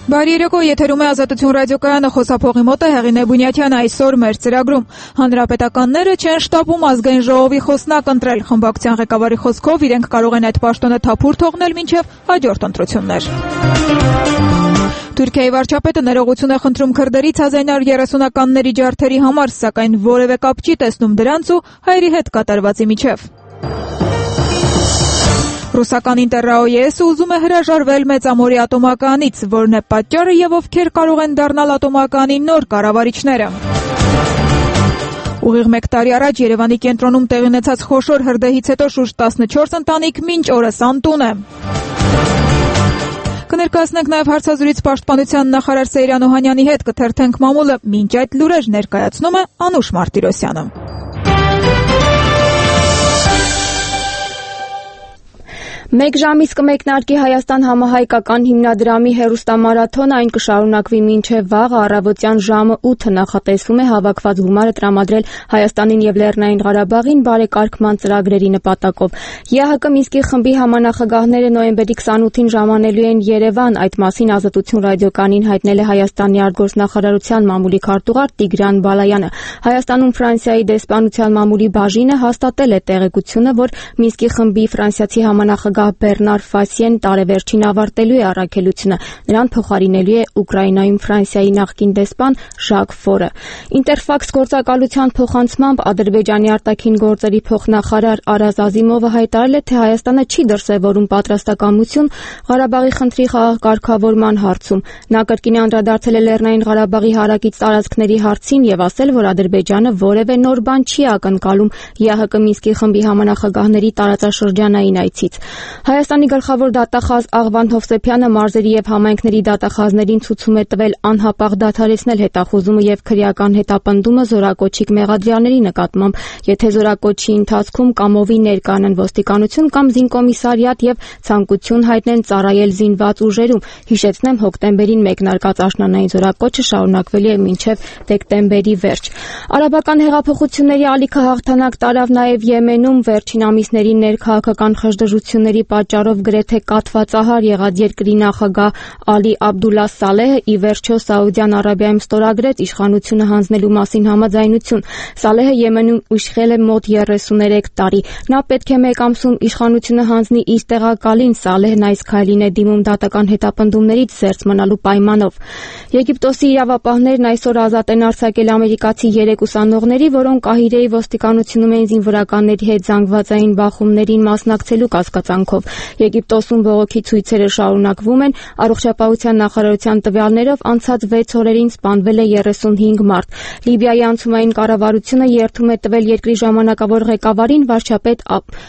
Բարի երեկո, եթերում է Ազատություն ռադիոկայանը, խոսափողի մոտ է Հեղինե Բունյաթյանը։ Այսօր մեր ծրագրում հանրապետականները չեն շտապում ազգային ժողովի խոսնակ ընտրել։ Խմբակցության ղեկավարի խոսքով իրենք կարող են այդ պաշտոնը թափուր թողնել մինչև հաջորդ ընտրություններ։ Թուրքիայի վարչապետը ներողություն է խնդրում քրդերից 1930-ականների ջարդերի համար, սակայն որևէ կապ չի տեսնում դրանց ու հայերի հետ կատարվածի միջև։ Ռուսական Ինտերրաոյեսը ուզում է հրաժարվել Մեծամորի ատոմականից, որն է պատճառը եւ ովքեր կարող են դառնալ ատոմականի նոր կառավարիչները։ Ուղիղ մեկ տարի առաջ Երևանի կենտրոնում տեղի ունեցած խոշոր հրդեհից հետո շուրջ 14 ընտանիք մինչ օրս անտուն է։ Կներկայացնենք նաև հարցազրույց պաշտպանության նախարար Սեյրան Օհանյանի հետ, կթերթենք մամուլը, մինչ այդ լուրեր ներկայացնում է Անուշ Մարտիրոսյանը։ Մեկ ժամից կմեկնարկի Հայաստան համահայկական հիմնադրամի հեռուստամարաթոնը, այն կշարունակվի մինչև վաղը առավոտյան ժամը 8-ը նախատեսվում է հավաքված գումարը տրամադրել Հայաստանին եւ Լեռնային Ղարաբաղին բարեկարգման ծրագրերի նպատակով։ ԵՀԿ Մինսկի խմբի համանախագահները նոյեմբերի 28-ին ժամանելու են Երևան, այդ մասին Ազատություն ռադիոկայանին հայտնել է Հայաստանի արտգործնախարարության մամուլի քարտուղար Տիգրան Բալայանը։ Հայաստանում Ֆրանսիայի դեսպանության մամուլի բաժինը հաստատել է տեղեկությունը, որ Մինսկի խմբի ֆրանսիացի համանախագահ Բեռնար Ֆասիեն տարեվերջին ավարտելու է առաքելությունը, նրան փոխարինելու է Ուկրաինայում Ֆրանսիայի նախկին դեսպան Ժակ Ֆորը։ Ինտերֆաքս գործակալության փոխանցմամբ Ադրբեջանի արտաքին գործերի փոխնախարար Արազ Ազիմովը հայտարարել է, թե Հայաստանը չի դրսևորում պատրաստակամություն Ղարաբաղի խնդրի խաղաղ կարգավորման հարցում։ Նա կրկին անդրադարձել է Լեռնային Ղարաբաղի հարակից տարածքների հարցին եւ ասել, որ Ադրբեջանը որևէ նոր բան չի ակնկալում ԵՀԿ Մինսկի խմբի համանախագահների տարածաշրջանային այցից։ Հայաստանի գլխավոր դատախազ Աղվան Հովսեփյանը մարզերի եւ համայնքների դատախազներին ցուցում է տվել անհապաղ դադարեցնել հետախուզումը եւ քրեական հետապնդումը զորակոչիկ մեղադրյալների նկատմամբ, եթե զորակոչի ընթացքում կամովի ներկանան ոստիկանություն կամ զինկոմիսարիատ եւ ցանկություն հայտնեն ծառայել զինված ուժերում։ Հիշեցնեմ, հոկտեմբերին մեկնարկած աշնանային զորակոչը շարունակվելի է մինչև դեկտեմբերի վերջ։ Արաբական հեղափոխությունների ալիքը հաղթանակ տարավ նաեւ Եմենում, վերջին ամիսների ներքաղաքական խժդժությունների պատճառով գրեթե կաթվածահար եղած երկրի նախագահ Ալի Աբդուլլա Սալեհը ի վերջո Սաուդյան Արաբիայում ստորագրեց իշխանությունը հանձնելու մասին համաձայնություն։ Սալեհը Եմենում իշխել է մոտ 33 տարի։ Նա պետք է մեկ ամսում իշխանությունը հանձնի իր տեղակալին։ Սալեհն այս քայլին է դիմում դատական հետապնդումներից զերծ մնալու պայմանով։ Եգիպտոսի իրավապահներն այսօր ազատ են արձակել ամերիկացի 3 ուսանողների, որոնք Կահիրեի ոստիկանությունում էին զինվորականների հետ զանգվածային բախումներին մասնակցելու կասկածանքով։ Եգիպտոսում բողոքի ցույցերը շարունակվում են։ Առողջապահության նախարարության տվյալներով անցած 6 օրերին սպանվել է 35 մարդ։ Լիբիայի անցումային կառավարությունը երթում է տվել երկրի ժամանակավոր ղեկավարին վարչապետ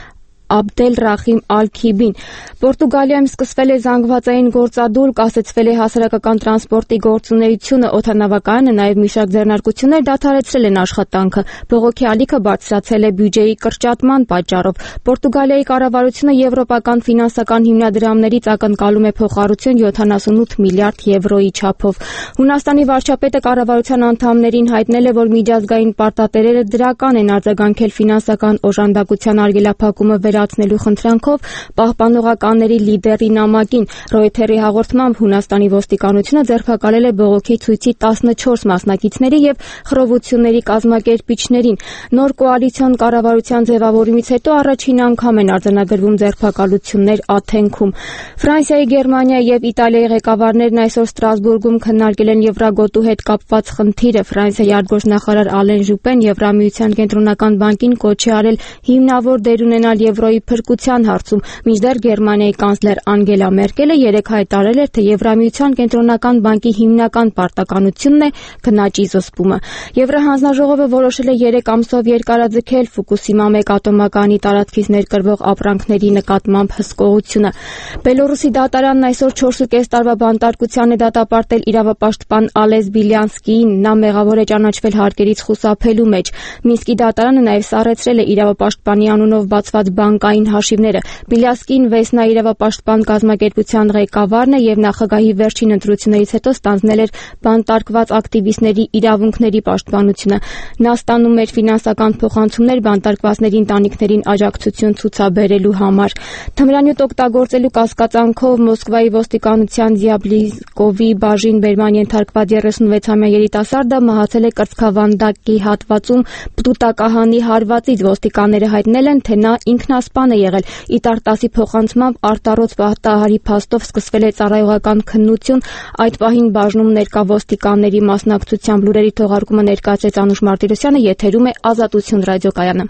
Աբդել Ռախիմ Ալ-Քիբին։ Պորտուգալիայում սկսվել է զանգվածային գործադուլ, կասեցվել է հասարակական տրանսպորտի գործունեությունը, օդանավակայանը նաև մի շարք ձեռնարկություններ դադարեցրել են աշխատանքը։ Բողոքի ալիքը բարձրացել է բյուջեի կրճատման պատճառով։ Պորտուգալիայի կառավարությունը եվրոպական ֆինանսական հիմնադրամներից ակնկալում է փոխառություն 78 միլիարդ եվրոյի չափով։ Հունաստանի վարչապետը կառավարության անդամներին հայտնել է, որ միջազգային պարտատերերը դրական են արձագանքել ֆինանսական օժանդակության արգելափակումը վերացնելու խնդրանքով պահպանողականների լիդերի նամակին։ Ռոյթերի հաղորդմամբ Հունաստանի ոստիկանությունը ձերբակալել է բողոքի ցույցի 14 մասնակիցների եւ խռովությունների կազմակերպիչներին։ Նոր կոալիցիոն կառավարության ձևավորումից հետո առաջին անգամ են արձանագրվում ձերբակալություններ Աթենքում։ Ֆրանսիայի, Գերմանիայի եւ Իտալիայի ղեկավարներն այսօր Ստրասբուրգում քննարկել են Եվրագոտու հետ կապված խնդիրը։ Ֆրանսիայի արտգործնախարար Ալեն Ժուպեն Եվրամիության կենտրոնական բանկին կոչ է արել հիմնավոր դեր ունենալ Եվրոյի փրկության հարցում, մինչդեռ Գերմանիայի կանցլեր Անգելա Մերկելը երեկ հայտարարել էր, թե Եվրամիության կենտրոնական բանկի հիմնական պարտականությունն է գնաճի զսպումը։ Եվրահանձնաժողովը որոշել է 3 ամսով երկարաձգել Ֆուկուսիմա 1 ատոմակայանի տարածքից ներկրվող ապրանքների նկատմամբ հսկողությունը։ Բելոռուսի դատարանն այսօր 4.5 տարվա բանտարկության է դատապարտել իրավապաշտպան Ալես Բիլյանսկիին։ Նա մեղավոր է ճանաչվել հարկերից խուսափելու մեջ։ Մինսկի դատարանը նաև սառեցրել է իրավապաշտպանի անունով բացված բանկ բանկային հաշիվները։ Բիլյասկին Վեսնա իրավապաշտպան կազմակերպության ղեկավարն է եւ նախագահի վերջին ընտրություններից հետո ստանձնել էր բանտարկված ակտիվիստների իրավունքների պաշտպանությունը։ Նա ստանում էր ֆինանսական փոխանցումներ բանտարկվածների ընտանիքներին աջակցություն ցուցաբերելու համար։ Թմրանյութ օգտագործելու կասկածանքով Մոսկվայի ոստիկանության Զյաբլինկովի բաժին բերման ենթարկված 36-ամյա երիտասարդը մահացել է կրծքավանդակի հատվածում պտուտակահանի հարվածից։ Ոստիկանները հայտնել են, թե նա ինքնասպան է եղել։ Իտարտասի փոխանցմամբ արտառոց պատահարի փաստով սկսվել է ծառայողական քննություն։ Այդ պահին բաժնում ներկա ոստիկանների մասնակցությամբ լուրերի թողարկումը ներկայացրեց Անուշ Մարտիրոսյանը, եթերում է Ազատություն ռադիոկայանը։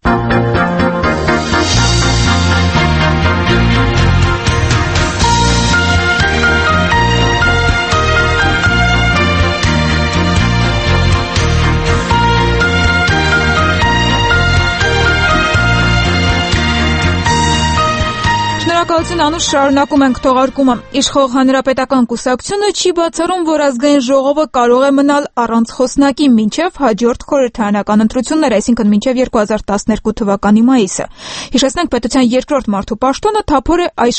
Շնորհակալություն Անուշ, շարունակում ենք թողարկումը։ Իշխող Հանրապետական կուսակցությունը չի բացառում, որ ազգային ժողովը կարող է մնալ առանց խոսնակի մինչև հաջորդ խորհրդարանական ընտրություններ, այսինքն մինչև 2012 թվականի մայիսը։ Հիշեցնենք, պետության երկրորդ մարդու պաշտոնը թափոր է այս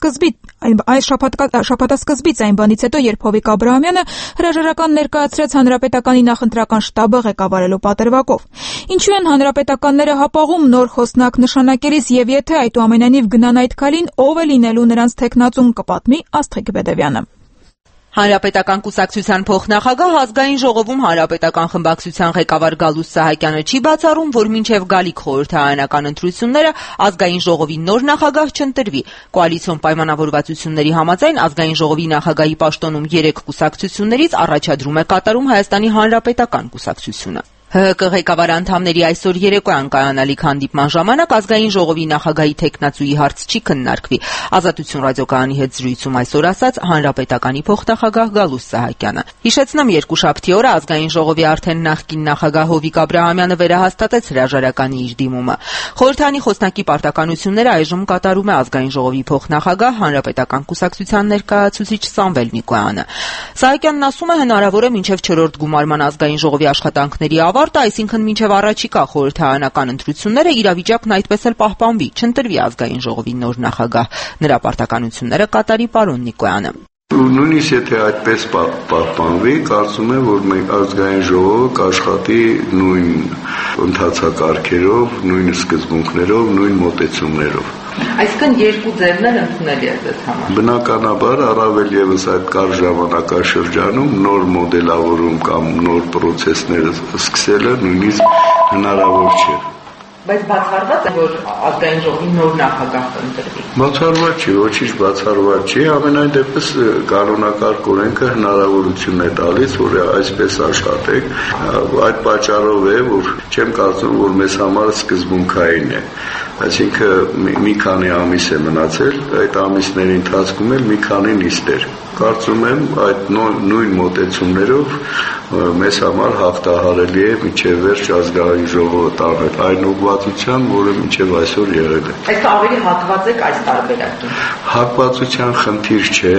շաբաթասկզբից այն բանից հետո, երբ Հովիկ Աբրահամյանը հրաժարական ներկայացրեց Հանրապետականի նախընտրական շտաբը ղեկավարելու պատրվակով։ Ինչու են հանրապետականները հապաղում նոր խոսնակ նշանակելիս եւ եթե այդուամենայնիվ գնան այդ քայլին, ով է լինելու նրանց թեկնածուն, կպատմի Աստղիկ Բեդևյանը։ Հանրապետական կուսակցության փոխնախագահ ազգային ժողովում հանրապետական խմբակցության ղեկավար Գալուստ Սահակյանը չի բացառում, որ մինչև գալիք խորհրդարանական ընտրությունները ազգային ժողովի նոր նախագահ չընտրվի։ Կոալիցիոն պայմանավորվածությունների համաձայն ազգային ժողովի նախագահի պաշտոնում 3 կուսակցություններից առաջադրում է կատարում Հայաստանի հանրապետական կուսակցությունը։ ՀՀԿ ղեկավար անդամների այսօր երեկոյան կայանալիք հանդիպման ժամանակ ազգային ժողովի նախագահի թեկնածուի հարց չի քննարկվի։ Ազատություն ռադիոկայանի հետ զրույցում այսօր ասաց հանրապետականի փոխնախագահ Գալուստ Սահակյանը։ Հիշեցնեմ, երկուշաբթի օրը ազգային ժողովի արդեն նախկին նախագահ Հովիկ Աբրահամյանը վերահաստատեց հրաժարականի իր դիմումը։ Խորհրդանի խոսնակի պարտականությունները այժմ կատարում է ազգային ժողովի փոխնախագահ հանրապետական կուսակցության ներկայացուցիչ Սամվել Նիկոյանը։ Սահակյանն ասում է, հնարավոր է մինչև 4-րդ գումարման ազգային ժողովի աշխատանքների այսինքն մինչև առաջիկա խորհրդարանական ընտրությունները իրավիճակն այդպես էլ պահպանվի, չընտրվի ազգային ժողովի նոր նախագահ։ Նրա պարտականությունները կատարի պարոն Նիկոյանը։ Նույնիսկ եթե այդպես պահպանվի, կարծում եմ, որ մենք ազգային ժողովը կաշխատի նույն ընթացակարգերով, նույն սկզբունքներով, նույն մոտեցումներով։ Այսինքն երկու ձևն էլ ընդունելի է ձեզ համար։ Բնականաբար առավել եւս այդ կարճ ժամանակաշրջանում նոր մոդելավորում կամ նոր պրոցեսներ սկսելը նույնիսկ հնարավոր չէ։ Բայց բացառված է, որ ազգային ժողովի նոր նախագահ կընտրվի։ Բացառված չի, ոչինչ բացառված չի, ամենայն դեպս կանոնակարգ օրենքը հնարավորություն է տալիս, որ այսպես աշխատեք։ Այդ պատճառով է, որ չեմ կարծում, որ մեզ համար սկզբունքային է։ Այսինքն մի քանի ամիս է մնացել, այդ ամիսների ընթացքում էլ մի քանի նիստեր։ Կարծում եմ այդ նույն մոտեցումներով մեզ համար հաղթահարելի է մինչև վերջ ազգային ժողովը տանել այն ուղղվածության, որը մինչև այսօր եղել է։ Այսինքն ավելի հակված եք այս տարբերակին։ Հակվածության խնդիր չէ,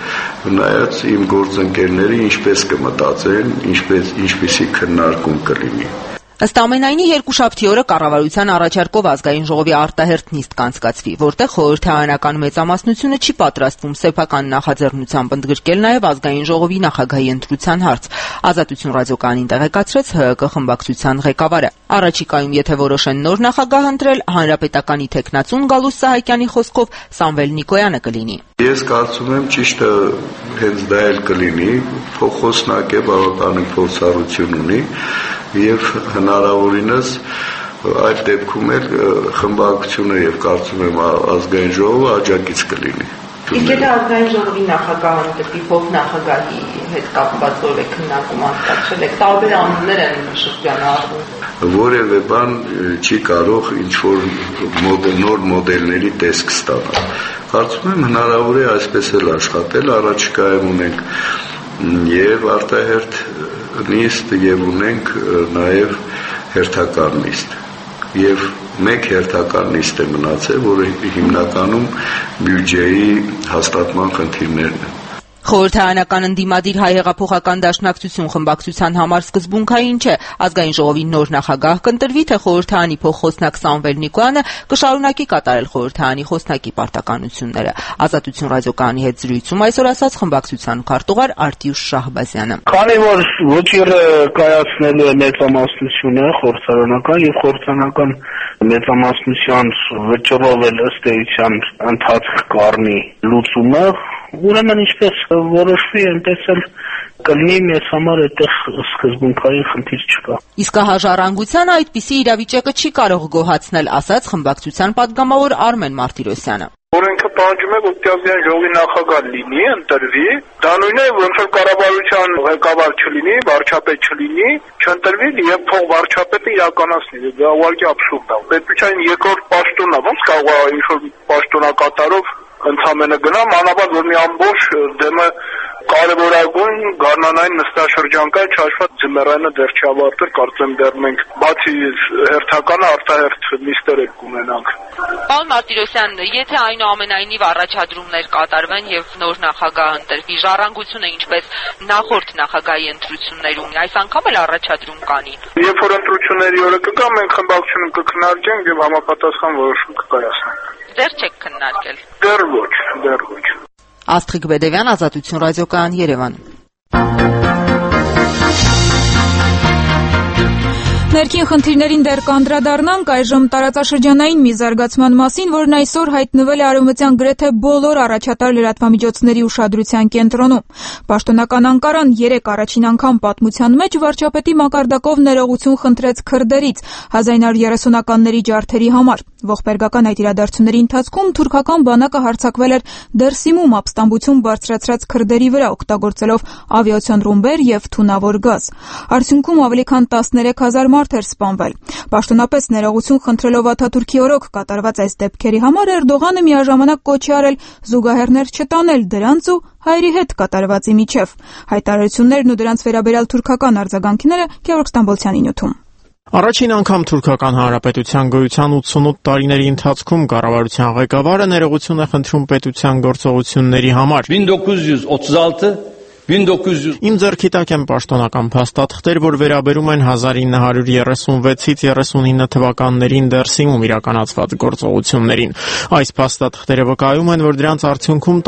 նայած իմ գործընկերները ինչպես կմտածեն, ինչպեսի քննարկում կլինի։ Ըստ ամենայնի երկուշաբթի օրը կառավարության առաջարկով ազգային ժողովի արտահերթ նիստ կանցկացվի, որտեղ խորհրդարանական մեծամասնությունը չի պատրաստվում սեփական նախաձեռնությամբ ընդգրկել նաև ազգային ժողովի նախագահի ընտրության հարց։ Ազատություն ռադիոկայանին տեղեկացրեց ՀՀԿ խմբակցության ղեկավարը։ Առաջիկայում, եթե որոշեն նոր նախագահ ընտրել, հանրապետականի թեկնածուն Գալուստ Սահակյանի խոսքով Սամվել Նիկոյանը կլինի։ Ես կարծում եմ ճիշտը հենց դա էլ կլինի, փոխոսնակ է, բավականին փորձառություն ունի եւ հնարավորինս այդ դեպքում էլ խմբակցությունը եւ կարծում եմ ազգային ժողովը աջակից կլինի։ Իսկ եթե ազգային ժողովի նախագահը ընտրվի, փոխնախագահի հետ կապված որևէ քննարկում անցկացրել եք, տարբեր անուններ են շրջանը արվում։ Որևէ բան չի կարող ինչ-որ նոր մոդելների տեսք ստանալ։ Կարծում եմ հնարավոր է այսպես էլ աշխատել, առաջիկայում ունենք եւ արտահերթ նիստ եւ ունենք նաեւ հերթական նիստ եւ մեկ հերթական նիստ է մնացել, որը հիմնականում բյուջեի հաստատման խնդիրներն են։ Խորհրդարանական ընդդիմադիր հայ հեղափոխական դաշնակցություն խմբակցության համար սկզբունքային չէ ազգային ժողովի նոր նախագահ կընտրվի, թե խորհրդարանի փոխխոսնակ Սամվել Նիկոյանը կշարունակի կատարել խորհրդարանի խոսնակի պարտականությունները։ Ազատություն ռադիոկայանի հետ զրույցում այսօր ասաց խմբակցության քարտուղար Արտյուշ Շահբազյանը։ Քանի որ ոչիրը կայացնելու է մեծամասնությունը խորհրդարանական եւ խորհրդարանական մեծամասնության վճռով էլ ըստ էության ընթացք կառնի լուծումը, ուրեմն ինչպես որոշվի, այնպես էլ կլինի, մեզ համար այդտեղ սկզբունքային խնդիր չկա։ Իսկ հաժառանգության այդպիսի իրավիճակը չի կարող գոհացնել, ասաց խմբակցության падգամավոր Արմեն Մարտիրոսյանը։ Օրենքը պահանջում է, որ ազգային ժողովի նախագահ լինի, ընտրվի, դա նույնն է, ոնց որ կառավարության ղեկավար չլինի, վարչապետ չլինի, չընտրվի եւ թող վարչապետը իրականացնի, դա ուղղակի աբսուրդ է։ Պետության երկրորդ պաշտոնն է, ոնց կարող է ինչ-որ պաշտոնակատարով ընդհանրապես գնա, մանավանդ որ մի ամբողջ դեմը կարևորագույն գարնանային նստաշրջան կա, չհաշված ձմեռանը դեռ չավարտել, կարծեմ դեռ մենք բացի հերթականը արտահերթ նիստեր եք կունենանք։ Պարոն Մարտիրոսյան, եթե այնուամենայնիվ առաջադրումներ կատարվեն եւ նոր նախագահ ընտրվի, ժառանգությունը ինչպես նախորդ նախագահի ընտրություններում, այս անգամ էլ առաջադրում կանի։ Երբ որ ընտրությունների օրը կգա, մենք խմբակցությունը կքննարկենք եւ համապատասխան որոշում կկայացնենք։ Դեռ չեք քննարկել։ Դեռ ոչ։ Աստղիկ Բեդևյան, Ազատություն ռադիոկայան, Երևան։ Ներքին խնդիրներին դեռ կանդրադառնանք այժմ տարածաշրջանային մի զարգացման մասին, որն այսօր հայտնվել է արևմտյան գրեթե բոլոր առաջատար լրատվամիջոցների ուշադրության կենտրոնում։ Պաշտոնական Անկարան 3 առաջին անգամ պատմության մեջ վարչապետի մակարդակով ներողություն խնդրեց քրդերից 1930-ականների ջարդերի համար։ Ողբերգական այդ իրադարձությունների ընթացքում թուրքական բանակը հարձակվել էր Դերսիմում ապստամբություն բարձրացրած քրդերի վրա, օգտագործելով ավիացիոն ռումբեր եւ թունավոր գազ։ Արդյունքում ավելի քան 13,000 մարդ էր սպանվել։ Պաշտոնապես ներողություն խնդրելով Աթաթուրքի օրոք կատարված այս դեպքերի համար Էրդողանը միաժամանակ կոչ է արել զուգահեռներ չտանել դրանց ու հայերի հետ կատարվածի միջև։ Հայտարարություններն ու դրանց վերաբերյալ թուրքական արձագանքները Գևորգ Ստամբոլցյանի նյութում։ Առաջին անգամ Թուրքական Հանրապետության գոյության 88 տարիների ընթացքում կառավարության ղեկավարը ներողություն է խնդրում պետության գործողությունների համար։ 1936 Իմ ձեռքի տակ են պաշտոնական փաստաթղթեր, որ վերաբերում են 1936-ից 39 թվականներին Դերսիմում իրականացված գործողություններին։ Այս փաստաթղթերը վկայում են, որ դրանց արդյունքում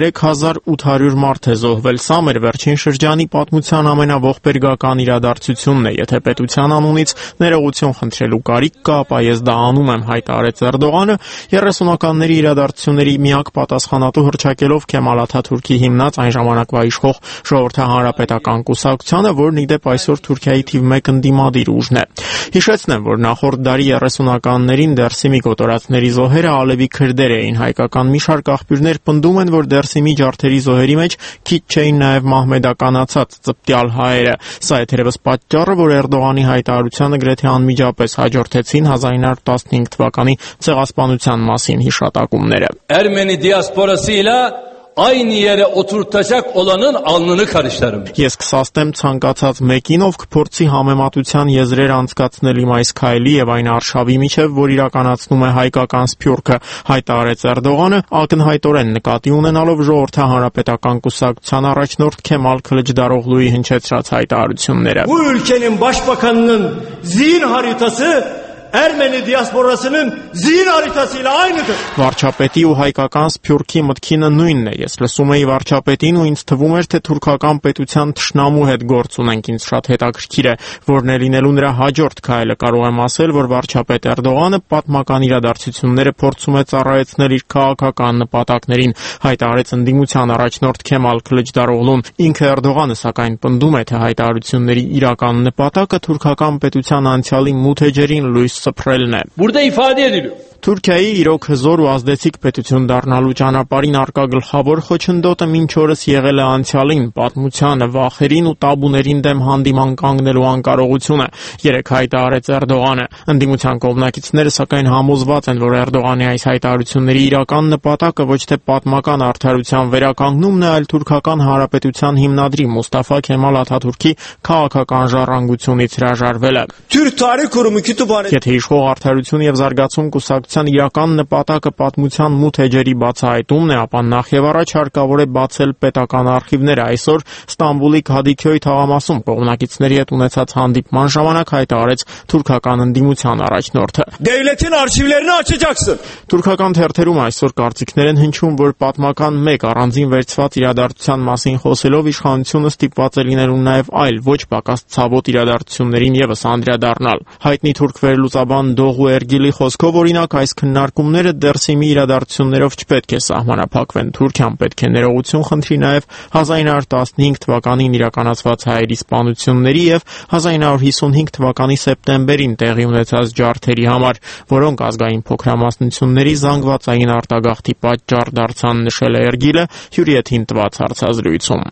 13800 մարդ է զոհվել։ Սա մեր վերջին շրջանի պատմության ամենաողբերգական իրադարձությունն է։ Եթե պետության անունից ներողություն խնդրելու կարիք կա, ապա ես դա անում եմ, հայտարարեց Էրդողանը 30-ականների իրադարձությունների միակ պատասխանատու հռչակելով Քեմալ Աթաթուրքի հիմնած այն ժամանակվա իշխող Ժողովրդահանրապետական կուսակցությանը, որն իդեպ այսօր Թուրքիայի թիվ 1 ընդդիմադիր ուժն է։ Հիշեցնեմ, որ նախորդ դարի 30-ականներին Դերսիմի կոտորածների զոհերը ալևի քրդեր էին։ Հայկական մի շարք աղբյուրներ պնդում են, որ Դերսիմի ջարդերի զոհերի մեջ քիչ չէին նաև մահմեդականացած ծպտյալ հայերը։ Սա է թերևս պատճառը, որ Էրդողանի հայտարարությանը գրեթե անմիջապես հաջորդեցին 1915 թվականի ցեղասպանության մասին հիշատակումները։ Ermeni diasporası ile aynı yere oturtacak olanın alnını karışlarım. Ես կսաստեմ ցանկացած մեկին, ով կփորձի համեմատության եզրեր անցկացնել իմ այս քայլի եւ այն արշավի միջև, որ իրականացնում է հայկական սփյուռքը, հայտարարեց Էրդողանը, ակնհայտորեն նկատի ունենալով Ժողովրդահանրապետական կուսակցության առաջնորդ Քեմալ Քılıçdaroğlu'yu հնչեցրած հայտարարությունները։ Bu ülkenin başbakanının zihin haritası Ermeni diasporasının zihin haritasıyla aynıdır. Վարչապետի ու հայկական սփյուռքի մտքինը նույնն է։ Ես լսում էի վարչապետին ու ինձ թվում էր, թե թուրքական պետության թշնամու հետ գործ ունենք։ Ինձ շատ հետաքրքիր է, որն է լինելու նրա հաջորդ քայլը։ Կարող եմ ասել, որ վարչապետ Էրդողանը պատմական իրադարձությունները փորձում է ծառայեցնել իր քաղաքական նպատակներին, հայտարարեց ընդդիմության առաջնորդ Քեմալ Քılıçdaroğlu'n։ Ինքը Էրդողանը սակայն պնդում է, թե հայտարարությունների իրական նպատակը թուրքական պետության անցյալի մութ էջերին լույս սփռելն է։ Burada ifade ediliyor. Թուրքիայի իրոք հզոր ու ազդեցիկ պետություն դառնալու ճանապարհին արկա գլխավոր խոչընդոտը մինչ օրս եղել է անցյալին, պատմությանը, վախերին ու տաբուներին դեմ հանդիման կանգնելու անկարողությունը, երեք հայտարարեց Էրդողանը։ Ընդդիմության կողմնակիցները սակայն համոզված են, որ Էրդողանի այս հայտարարությունների իրական նպատակը ոչ թե պատմական արդարության վերականգնումն է, այլ թուրքական հանրապետության հիմնադրի Մուստաֆա Քեմալ Աթաթուրքի քաղաքական ժառանգությունից հրաժարվելը։ Türk Tarih Kurumu kütüphanesi. Եթե Գերիշխող արդարություն եւ զարգացում կուսակցության իրական նպատակը պատմության մութ էջերի բացահայտումն է, ապա նախ եւ առաջ հարկավոր է բացել պետական արխիվները։ Այսօր Ստամբուլի Քադիքյոյ թաղամասում կողմնակիցների հետ ունեցած հանդիպման ժամանակ հայտարարեց թուրքական ընդդիմության առաջնորդը։ Devletin arşivlerini açacaksın. Թուրքական թերթերում այսօր կարծիքներ են հնչում, որ պատմական մեկ առանձին վերցված իրադարձության մասին խոսելով իշխանությունը ստիպված է լինելու նաև այլ ոչ պակաս ցավոտ իրադարձություններին եւս անդրադառնալ։ Հայտնի թուրք վերլուծաբան Դողու Էրգիլի խոսքով, օրինակ, այս քննարկումները դերսիմի իրադարձություններով չպետք է սահմանափակվեն։ Թուրքիան պետք է ներողություն խնդրի նաև 1915 թվականին իրականացված հայերի սպանությունների եւ 1955 թվականի սեպտեմբերին տեղի ունեցած ջարդերի համար, որոնք ազգային փոքրամասնությունների զանգվածային արտագաղթի պատճառ դարձան, նշել է Էրգիլը հյուրի հետ տված հարցազրույցում։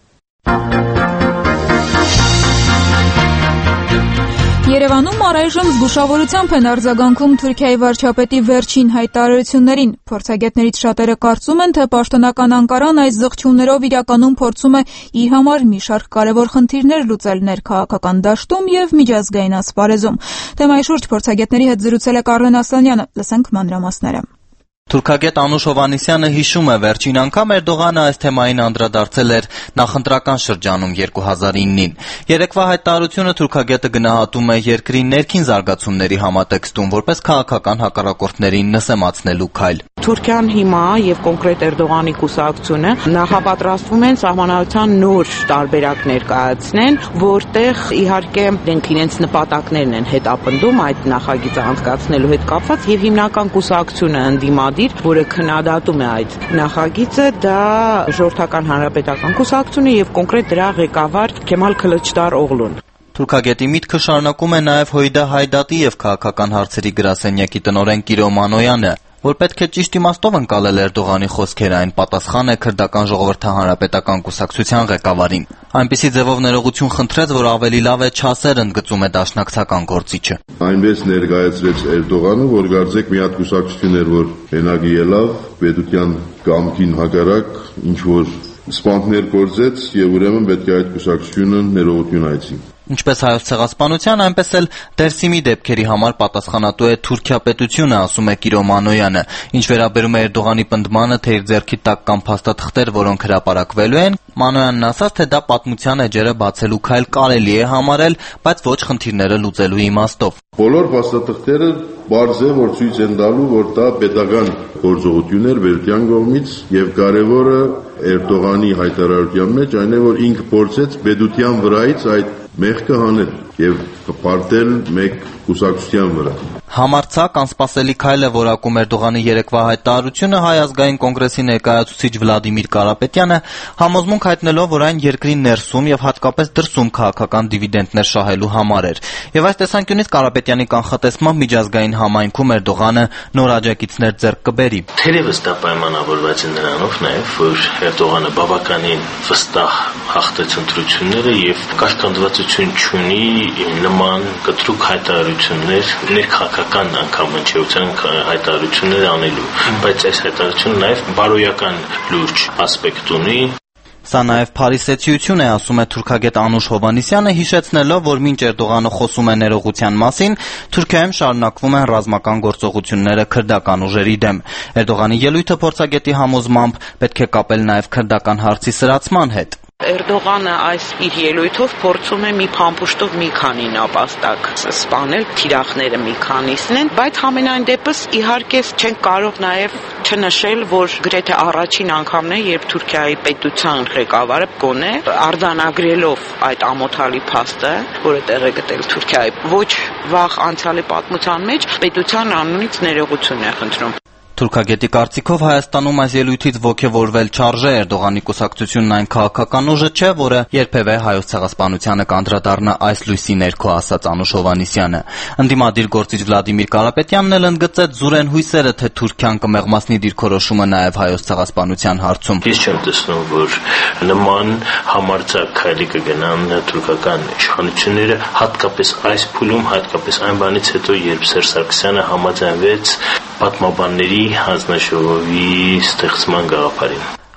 Երևանում առայժմ զգուշավորությամբ են արձագանքում Թուրքիայի վարչապետի վերջին հայտարարություններին։ Փորձագետներից շատերը կարծում են, թե պաշտոնական Անկարան այս զղջումներով իրականում փորձում է իր համար մի շարք կարևոր խնդիրներ լուծել ներքաղաքական դաշտում եւ միջազգային ասպարեզում։ Թեմայի շուրջ փորձագետների հետ զրուցել է Կարեն Ասլանյանը։ Լսենք մանրամասները։ Թուրքագետ Անուշ Հովհաննիսյանը հիշում է, վերջին անգամ Էրդողանը այս թեմային անդրադարձել էր նախընտրական շրջանում 2009-ին։ Երեկվա հայտարարությունը թուրքագետը գնահատում է երկրի ներքին զարգացումների համատեքստում, որպես քաղաքական հակառակորդներին նսեմացնելու քայլ։ Թուրքիան հիմա եւ կոնկրետ Էրդողանի կուսակցությունը նախապատրաստվում են սահմանադրության նոր տարբերակ ներկայացնեն, որտեղ իհարկե իրենց նպատակներն են հետապնդում այդ նախագիծը անցկացնելու հետ կապված եւ հիմնական կուսակցությունը ընդդիմադիր, որը քննադատում է այդ նախագիծը, դա Ժողովրդական հանրապետական կուսակցությունը եւ կոնկրետ դրա ղեկավար Քեմալ Քլիչդար Օղլուն։ Թուրքագետի միտքը շարունակում է նաև Հույդա Հայդատի եւ քաղաքական հարցերի գրասենյակի տնօրեն Կիրո Մանոյանը, որ պետք է ճիշտ իմաստով ընկալել Էրդողանի խոսքերը, այն պատասխան է քրդական ժողովրդահանրապետական կուսակցության ղեկավարին։ Այնպիսի ձևով ներողություն խնդրեց, որ ավելի լավ է չասեր, ընդգծում է դաշնակցական գործիչը։ Այնպես ներկայացրեց Էրդողանը, որ գարձեք մի հատ կուսակցություն էր, որ հենակի ելավ պետության կամքին հակառակ ինչ որ սպանքներ գործեց եւ ուրեմն պետք է այդ կուսակցությունը ներողություն հայցի։ Ինչպես Հայոց ցեղասպանության, այնպես էլ Դերսիմի դեպքերի համար պատասխանատու է Թուրքիա պետությունը, ասում է Կիրո Մանոյանը։ Ինչ վերաբերում է Էրդողանի պնդմանը, թե իր ձեռքի տակ կան փաստաթղթեր, որոնք հրապարակվելու են, Մանոյանն ասաց, թե դա պատմության էջերը բացելու քայլ կարելի է համարել, բայց ոչ խնդիրները լուծելու իմաստով։ Բոլոր փաստաթղթերը բարձ է, որ ցույց են տալու, որ դա պետական գործողություն էր Վերդյան կողմից եւ կարեւորը Էրդողանի հայտարարության մեջ այն է, որ ինքը փորձեց պետության վրայից այդ մեղքը հանել եւ պարտել մեկ կուսակցության վրա։ Համարձակ անսպասելի քայլ է որակում Էրդողանի երեկվա հայտարարությունը Հայ ազգային կոնգրեսի ներկայացուցիչ Վլադիմիր Կարապետյանը, համոզմունք հայտնելով, որ այն երկրի ներսում եւ հատկապես դրսում քաղաքական դիվիդենտներ շահելու համար էր։ Եվ այս տեսանկյունից Կարապետյանի կանխատեսմամբ միջազգային համայնքում Էրդողանը նոր աջակիցներ ձեռք կբերի։ Թերևս դա պայմանավորված է նրանով նաեւ, որ Էրդողանը բավականին վստահ հաղթեց ընտրությունները եւ կաշկանդվածություն չունի նման կտրուկ հայտարարություններ ներքաղաքական անգամ հնչեցան հայտարարություններ անելու, բայց այս հայտարարությունը նաև բարոյական լուրջ ասպեկտ ունի։ Սա նաև փարիսեցիություն է, ասում է թուրքագետ Անուշ Հովհաննիսյանը, հիշեցնելով, որ մինչ Էրդողանը խոսում է ներողության մասին, Թուրքիայում շարունակվում են ռազմական գործողությունները քրդական ուժերի դեմ։ Էրդողանի ելույթը փորձագետի համոզմամբ պետք է կապել նաև քրդական հարցի սրացման հետ։ Էրդողանը այս իր ելույթով փորձում է մի փամփուշտով մի քանի նապաստակ սպանել, թիրախները մի քանիսն են, բայց համենայն դեպս իհարկե չենք կարող նաև չնշել, որ գրեթե առաջին անգամն է, երբ Թուրքիայի պետության ղեկավարը գոնե արձանագրելով այդ ամոթալի փաստը, որը տեղ է գտել Թուրքիայի ոչ վաղ անցյալի պատմության մեջ, պետության անունից ներողություն է խնդրում։ Թուրքագետի կարծիքով Հայաստանում այս ելույթից ոգևորվել չարժե Էրդողանի կուսակցությունն այն քաղաքական ուժը չէ, որը երբևէ Հայոց ցեղասպանությանը կանդրադառնա այս լույսի ներքո, ասաց Անուշ Հովհաննիսյանը։ Ընդդիմադիր գործիչ Վլադիմիր Կարապետյանն էլ ընդգծեց զուրեն հույսերը, թե Թուրքիան կմեղմացնի դիրքորոշումը նաև Հայոց ցեղասպանության հարցում։ Ես չեմ տեսնում, որ նման համարձակ քայլի կգնան թուրքական իշխանությունները, հատկապես այս փուլում, հատկապես այն բանից հետո, երբ Սերժ Սարգսյանը համաձայնվեց պատմաբանների հանձնաժողովի ստեղծման գաղափարին։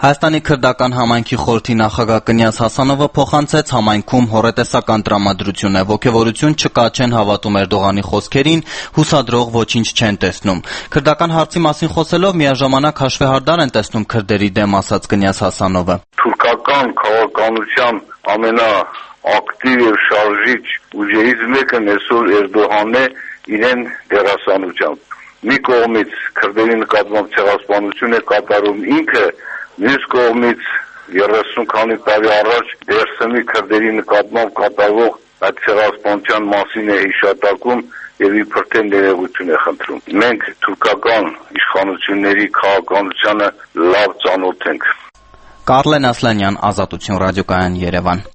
Հայաստանի քրդական համայնքի խորհրդի նախագահ Կնյազ Հասանովը փոխանցեց համայնքում հոռետեսական տրամադրություն է, ոգևորություն չկա, չեն հավատում Էրդողանի խոսքերին, հուսադրող ոչինչ չեն տեսնում։ Քրդական հարցի մասին խոսելով միաժամանակ հաշվեհարդար են տեսնում քրդերի դեմ, ասաց Կնյազ Հասանովը։ Թուրքական քաղաքականության ամենաակտիվ եւ շարժիչ ուժերից մեկը այսօր Էրդողանն է իրեն դերասանությամբ։ Մի կողմից քրդերի նկատմամբ ցեղասպանություն է կատարում ինքը, մյուս կողմից 30 քանի տարի առաջ Դերսմի քրդերի նկատմամբ կատարվող այդ ցեղասպանության մասին է հիշատակում եւ իբր թե ներողություն է խնդրում։ Մենք թուրքական իշխանությունների քաղաքականությանը լավ ծանոթ ենք։ Կարլեն Ասլանյան, Ազատություն ռադիոկայան, Երևան։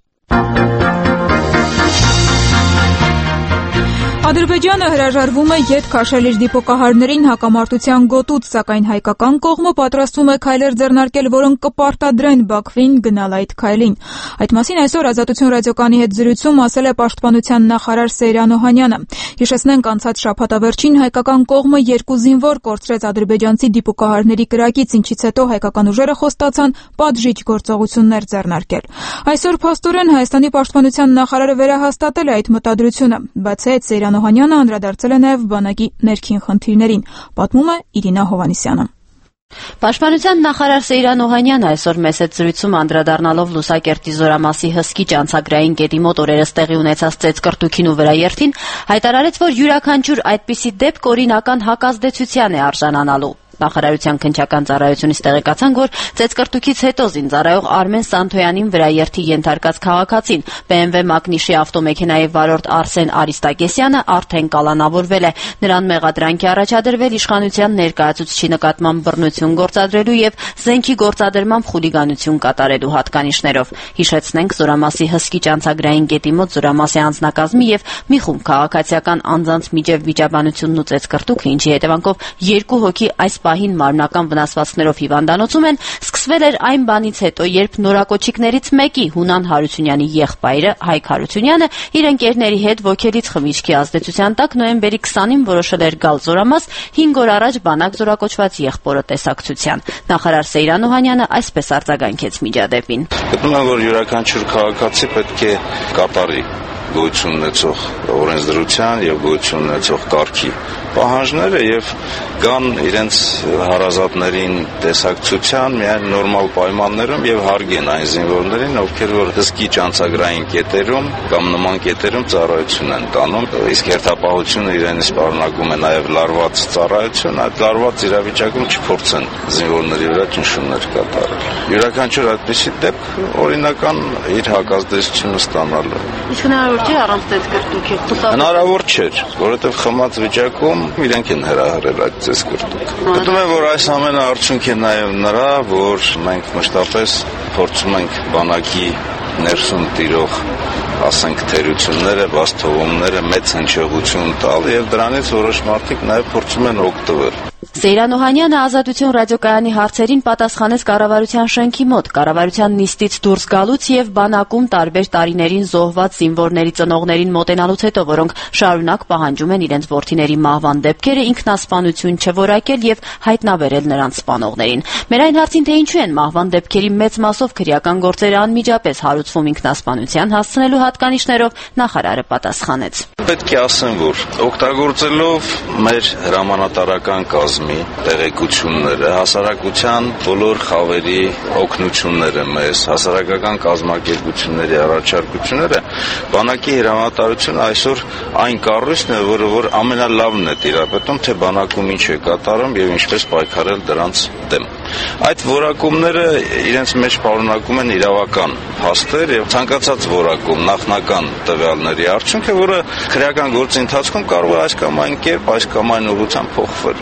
Ադրբեջանը հրաժարվում է ետ քաշել իր դիպուկահարներին հակամարտության գոտուց, սակայն հայկական կողմը պատրաստվում է քայլեր ձեռնարկել, որոնք կպարտադրեն Բաքվին գնալ այդ քայլին։ Այդ մասին այսօր Ազատություն ռադիոկայանի հետ զրույցում ասել է Պաշտպանության նախարար Սեյրան Օհանյանը։ Հիշեցնենք, անցած շաբաթավերջին հայկական կողմը 2 զինվոր կորցրեց ադրբեջանցի դիպուկահարների կրակից, ինչից հետո հայկական ուժերը խոստացան պատժիչ գործողություններ ձեռնարկել։ Այսօր փաստորեն Հայաստանի պաշտպանության նախարարը վերահաստատել է այդ մտադրությունը, բացի այդ Սեյրան Օհանյանը անդրադարձել է նաև բանակի ներքին խնդիրներին, պատմում է Իրինա Հովհաննիսյանը։ Պաշտպանության նախարար Սեյրան Օհանյանը այսօր մեծ զրույցում անդրադառնալով Լուսակերտի Զորամասի հսկիչ անցագրային կետի մոտ օրերս տեղի ունեցած ծեծկռտուքին ու վրաերթին հայտարարեց, որ յուրաքանչյուր այդպիսի դեպք օրինական հակազդեցության է արժանանալու։ Նախարարության քննչական ծառայությունից տեղեկացան, որ ծեծկռտուքից հետո զինծառայող Արմեն Սանթոյանին վրաերթի ենթարկած քաղաքացին BMW Մակնիշի ավտոմեքենայի վարորդ Արսեն Արիստակեսյանը արդեն կալանավորվել է։ Նրան մեղադրանք է առաջադրվել իշխանության ներկայացուցչի նկատմամբ բռնություն գործադրելու եւ զենքի գործադրմամբ խուլիգանություն կատարելու հատկանիշներով։ Հիշեցնենք, Զորամասի հսկիչ անցագրային կետի մոտ Զորամասի անձնակազմի եւ մի խումբ քաղաքացիական անձանց միջև վիճաբանությունն ու ծեծկռտուքը, ինչի հետևանքով 2 հոգի այս պահին մարմնական վնասվածքներով հիվանդանոցում են, սկսվել էր այն բանից հետո, երբ նորակոչիկներից մեկի Հունան Հարությունյանի եղբայրը Հայկ Հարությունյանը իր ընկերների հետ ոգելից խմիչքի ազդեցության տակ նոյեմբերի 20-ին որոշել էր գալ Զորամաս 5 օր առաջ բանակ զորակոչված եղբորը տեսակցության։ Նախարար Սեյրան Օհանյանը այսպես արձագանքեց միջադեպին։ Գտնում եմ, որ յուրաքանչյուր քաղաքացի պետք է կատարի գոյություն ունեցող օրենսդրության եւ գոյություն ունեցող կարգի պահանջները եւ կան իրենց հարազատներին տեսակցության միայն նորմալ պայմաններում եւ հարգեն այն զինվորներին, ովքեր որ հսկիչ անցագրային կետերում կամ նման կետերում ծառայություն են տանում, իսկ հերթապահությունը իրենից պարունակում է նաեւ լարված ծառայություն, այդ լարված իրավիճակում չփորձեն զինվորների վրա ճնշումներ կատարել։ Յուրաքանչյուր այդպիսի դեպք օրինական իր հակազդեցությունը ստանալու։ Իսկ հնարավոր չէ առանց ծեծկռտուքի խուսափել։ Հնարավոր չէ, որովհետեւ խմած վիճակում իրենք են հրահրել այդ ծեծկռտուքը։ Գտնում եմ, որ այս ամենը արդյունք է նաեւ նրա, որ մենք մշտապես փորձում ենք բանակի ներսում տիրող, ասենք, թերությունները, բացթողումները մեծ հնչեղություն տալ եւ դրանից որոշ մարդիկ նաեւ փորձում են օգտվել։ Սեյրան Օհանյանը Ազատություն ռադիոկայանի հարցերին պատասխանեց կառավարության շենքի մոտ, կառավարության նիստից դուրս գալուց եւ բանակում տարբեր տարիներին զոհված զինվորների ծնողներին մոտենալուց հետո, որոնք շարունակ պահանջում են իրենց որդիների մահվան դեպքերը ինքնասպանություն չորակել եւ հայտնաբերել նրանց սպանողներին։ Մեր այն հարցին, թե ինչու են մահվան դեպքերի մեծ մասով քրեական գործերը անմիջապես հարուցվում ինքնասպանության հասցնելու հատկանիշներով, նախարարը պատասխանեց։ Պետք է ասեմ, որ օգտագործելով մեր հրամանատարական կազմի տեղեկությունները, հասարակության բոլոր խավերի օգնությունները մեզ, հասարակական կազմակերպությունների առաջարկությունները, բանակի հրամանատարությունը այսօր այն կառույցն է, որ ամենալավն է տիրապետում, թե բանակում ինչ է կատարում եւ ինչպես պայքարել դրանց դեմ։ Այդ որակումները իրենց մեջ պարունակում են իրավական փաստեր եւ ցանկացած որակում նախնական տվյալների արդյունքը, որը քրեական գործի ընթացքում կարող է այս կամ այն կերպ, այս կամ այն ուղղությամբ փոխվել։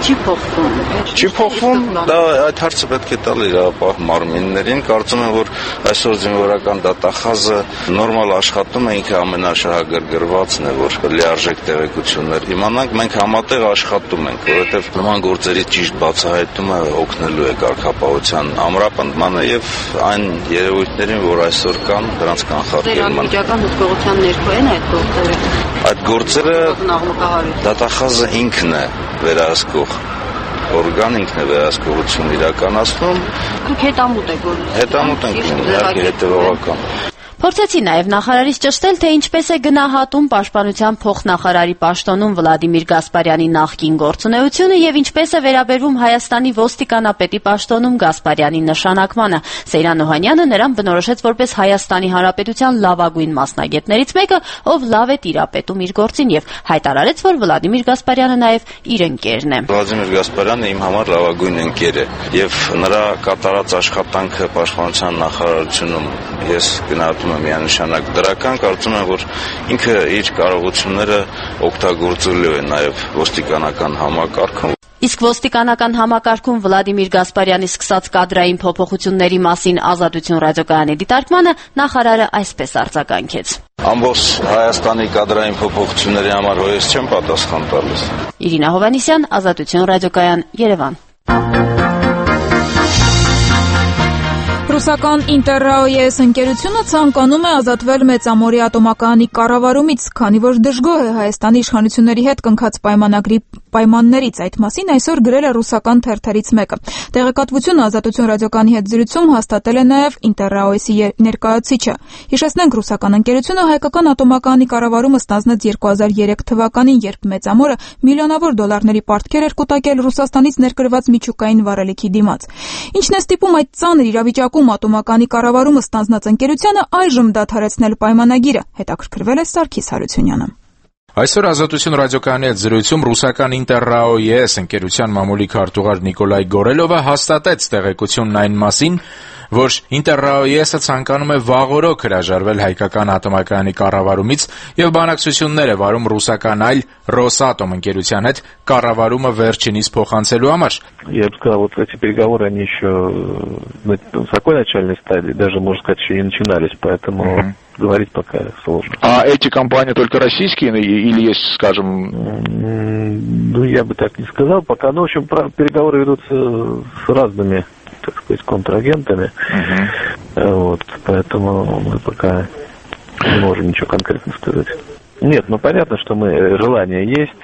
Չի փոխվում, դա այդ հարցը պետք է տալ իրավապահ մարմիններին։ Կարծում եմ, որ այսօր զինվորական դատախազը նորմալ աշխատում է, ինքը ամենաշահագրգռվածն է, որ լիարժեք տեղեկություններ իմանանք։ Մենք համատեղ աշխատում ենք, որովհետեւ նման գործերի ճիշտ բացահայտումը օգնելու է կարգապահության ամրապնդմանը եւ այն երևույթներին, որ այսօր կան, դրանց կանխարգելման։ Անմիջական հսկողության ներքո են այդ գործերը։ Այդ գործերը դատախազը ինքն է վերահսկող օրգան ինքն է վերահսկողություն իրականացնում։ Դուք հետամուտ եք որ։ Հետամուտ ենք, իհարկե հետևողական։ Փորձեցի նաև նախարարից ճշտել, թե ինչպես է գնահատում Պաշտպանության փոխնախարարի պաշտոնում Վլադիմիր Գասպարյանի նախկին գործունեությունը եւ ինչպես է վերաբերվում Հայաստանի ոստիկանապետի պաշտոնում Գասպարյանի նշանակմանը։ Սեյրան Օհանյանը նրան բնորոշեց որպես Հայաստանի Հանրապետության լավագույն մասնագետներից մեկը, ով լավ է տիրապետում իր գործին եւ հայտարարեց, որ Վլադիմիր Գասպարյանը նաև իր ընկերն է։ Վլադիմիր Գասպարյանը իմ համար լավագույն ընկեր է եւ նրա կատարած աշխատանքը Պաշտպանության նախարարությունում ես գնահատում միանշանակ դրական, կարծում եմ, որ ինքը իր կարողությունները օգտագործելու է նաև ոստիկանական համակարգում։ Իսկ ոստիկանական համակարգում Վլադիմիր Գասպարյանի սկսած կադրային փոփոխությունների մասին Ազատություն ռադիոկայանի դիտարկմանը նախարարը այսպես արձագանքեց. Ամբողջ Հայաստանի կադրային փոփոխությունների համար հույս չեմ պատասխան տալիս։ Իրինա Հովհաննիսյան, Ազատություն ռադիոկայան, Երևան։ Ռուսական Ինտերրաո-ԵՍ ընկերությունը ցանկանում է ազատվել Մեծամորի ատոմակայանի կառավարումից, քանի որ դժգոհ է Հայաստանի իշխանությունների հետ կնքած պայմանագրի պայմաններից։ Այդ մասին այսօր գրել է ռուսական թերթերից մեկը։ Տեղեկատվությունը Ազատություն ռադիոկայանի հետ զրույցում հաստատել է նաև Ինտերրաո-ԵՍ-ի ներկայացուցիչը։ Հիշեցնենք, ռուսական ընկերությունը հայկական ատոմակայանի կառավարումը ստանձնեց 2003 թվականին, երբ Մեծամորը միլիոնավոր դոլարների պարտքեր էր կուտակել Ռուսաստանից ներկրված միջուկային վառելիքի դիմաց։ Ինչն է ստիպում այդ ծանր իրավիճակում ատոմականի կառավարումը ստանձնած ընկերությանը այժմ դադարեցնել պայմանագիրը, հետաքրքրվել է Սարգիս Հարությունյանը։ Այսօր Ազատություն ռադիոկայանի հետ զրույցում ռուսական Ինտերրաո-ԵՍ ընկերության մամուլի քարտուղար Նիկոլայ Գորելովը հաստատեց տեղեկությունն այն մասին, որ Ինտերրաո-ԵՍ-ը ցանկանում է վաղօրոք հրաժարվել հայկական ատոմակայանի կառավարումից եւ բանակցություններ է վարում ռուսական այլ Ռոսատոմ ընկերության հետ կառավարումը վերջինիս փոխանցելու համար։ Я бы сказал, вот эти переговоры, они еще на такой начальной стадии, даже, можно сказать, еще не начинались, поэтому говорить пока сложно. А эти компании только российские или есть, скажем... Ну, я бы так не сказал пока. Ну, в общем, переговоры ведутся с разными, так сказать, контрагентами. Вот, поэтому мы пока не можем ничего конкретно сказать. Нет, ну понятно, что желание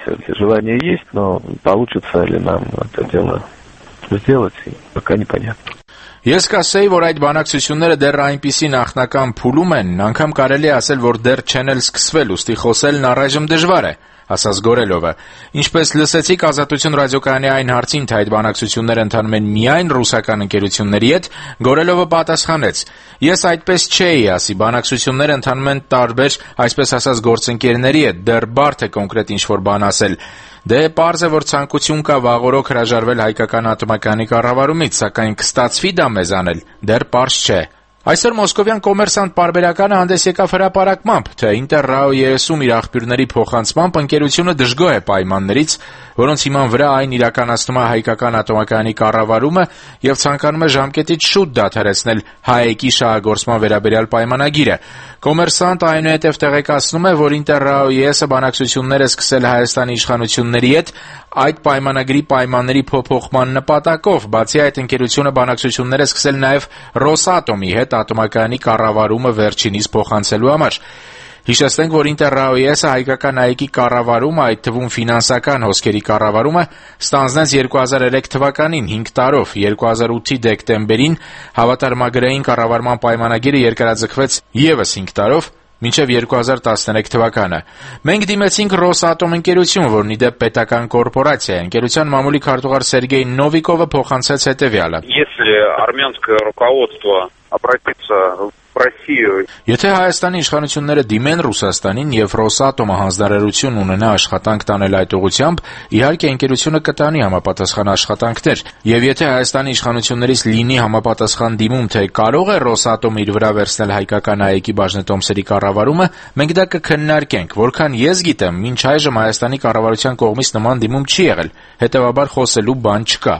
есть, но получится ли нам это дело сделать, пока непонятно. Ես կասեի, որ այդ բանակցությունները դեռ այնպիսի նախնական փուլում են, անգամ կարելի է ասել, որ դեռ չեն էլ սկսվել, ուստի խոսելն առայժմ դժվար է, ասաց Գորելովը։ Ինչպես լսեցիք Ազատություն ռադիոկայանի այն հարցին, թե այդ բանակցությունները ընթանում են միայն ռուսական ընկերությունների հետ, Գորելովը պատասխանեց. Ես այդպես չէի ասի, բանակցությունները ընթանում են տարբեր, այսպես ասած, գործընկերների հետ, դեռ բարդ է կոնկրետ ինչ-որ բան ասել։ Դե պարզ է, որ ցանկություն կա վաղօրոք հրաժարվել հայկական ատոմակայանի կառավարումից, սակայն կստացվի դա մեզ անել, դեռ պարզ չէ։ Այսօր Մոսկովյան կոմերսանտ պարբերականը հանդես եկավ հրապարակմամբ, թե Ինտերրաո-ԵՍ-ում իր աղբյուրների փոխանցմամբ ընկերությունը դժգոհ է պայմաններից, որոնց հիման վրա այն իրականացնում է հայկական ատոմակայանի կառավարումը եւ ցանկանում է ժամկետից շուտ դադարեցնել ՀԱԷԿ-ի շահագործման վերաբերյալ պայմանագիրը։ Կոմերսանտ այնուհետև տեղեկացնում է, որ Ինտերրաո-ԵՍ-ը բանակցություններ է սկսել Հայաստանի իշխանությունների հետ այդ պայմանագրի պայմանների փոփոխման նպատակով, բացի այդ ընկերությունը բանակցություններ է սկսել նաև Ռոսատոմի հետ ատոմակայանի կառավարումը վերջինիս փոխանցելու համար։ Հիշեցնենք, որ Ինտերրաո-ԵՍ-ը հայկական ԱԵԿ-ի կառավարումը, այդ թվում ֆինանսական հոսքերի կառավարումը, ստանձնեց 2003 թվականին 5 տարով, 2008-ի դեկտեմբերին հավատարմագրային կառավարման պայմանագիրը երկարաձգվեց ևս 5 տարով, մինչև 2013 թվականը։ Մենք դիմեցինք Ռոսատոմ ընկերություն, որն ի դեպ պետական կորպորացիա է։ Ընկերության մամուլի քարտուղար Սերգեյ Նովիկովը փոխանցեց հետևյալը. Если армянское руководство обратится в Россию. Եթե Հայաստանի իշխանությունները դիմեն Ռուսաստանին եւ Ռոսատոմը հանձնարարություն ունենա աշխատանք տանել այդ ուղղությամբ, իհարկե ընկերությունը կտանի համապատասխան աշխատանքներ, եւ եթե Հայաստանի իշխանություններից լինի համապատասխան դիմում, թե կարող է Ռոսատոմը իր վրա վերցնել հայկական ԱԵԿ-ի բաժնետոմսերի կառավարումը, մենք դա կքննարկենք, որքան ես գիտեմ, մինչ այժմ Հայաստանի կառավարության կողմից նման դիմում չի եղել, հետեւաբար խոսելու բան չկա։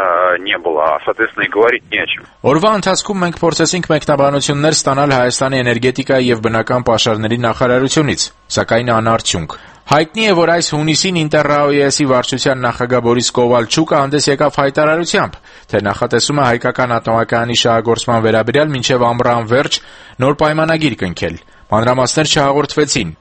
Не было, соответственно, и говорить не о чем. Օրվա ընթացքում մենք փորձեցինք մեկնաբանություններ ստանալ Հայաստանի էներգետիկայի եւ բնական պաշարների նախարարությունից, սակայն անարդյունք։ Հայտնի է, որ այս հունիսին Ինտերրաո-ԵՍ-ի վարչության նախագահ Բորիս Կովալչուկը հանդես եկավ հայտարարությամբ, թե նախատեսում է հայկական ատոմակայանի շահագործման վերաբերյալ մինչև ամռան վերջ նոր պայմանագիր կնքել։ Մանրամասներ չհաղորդվեցին։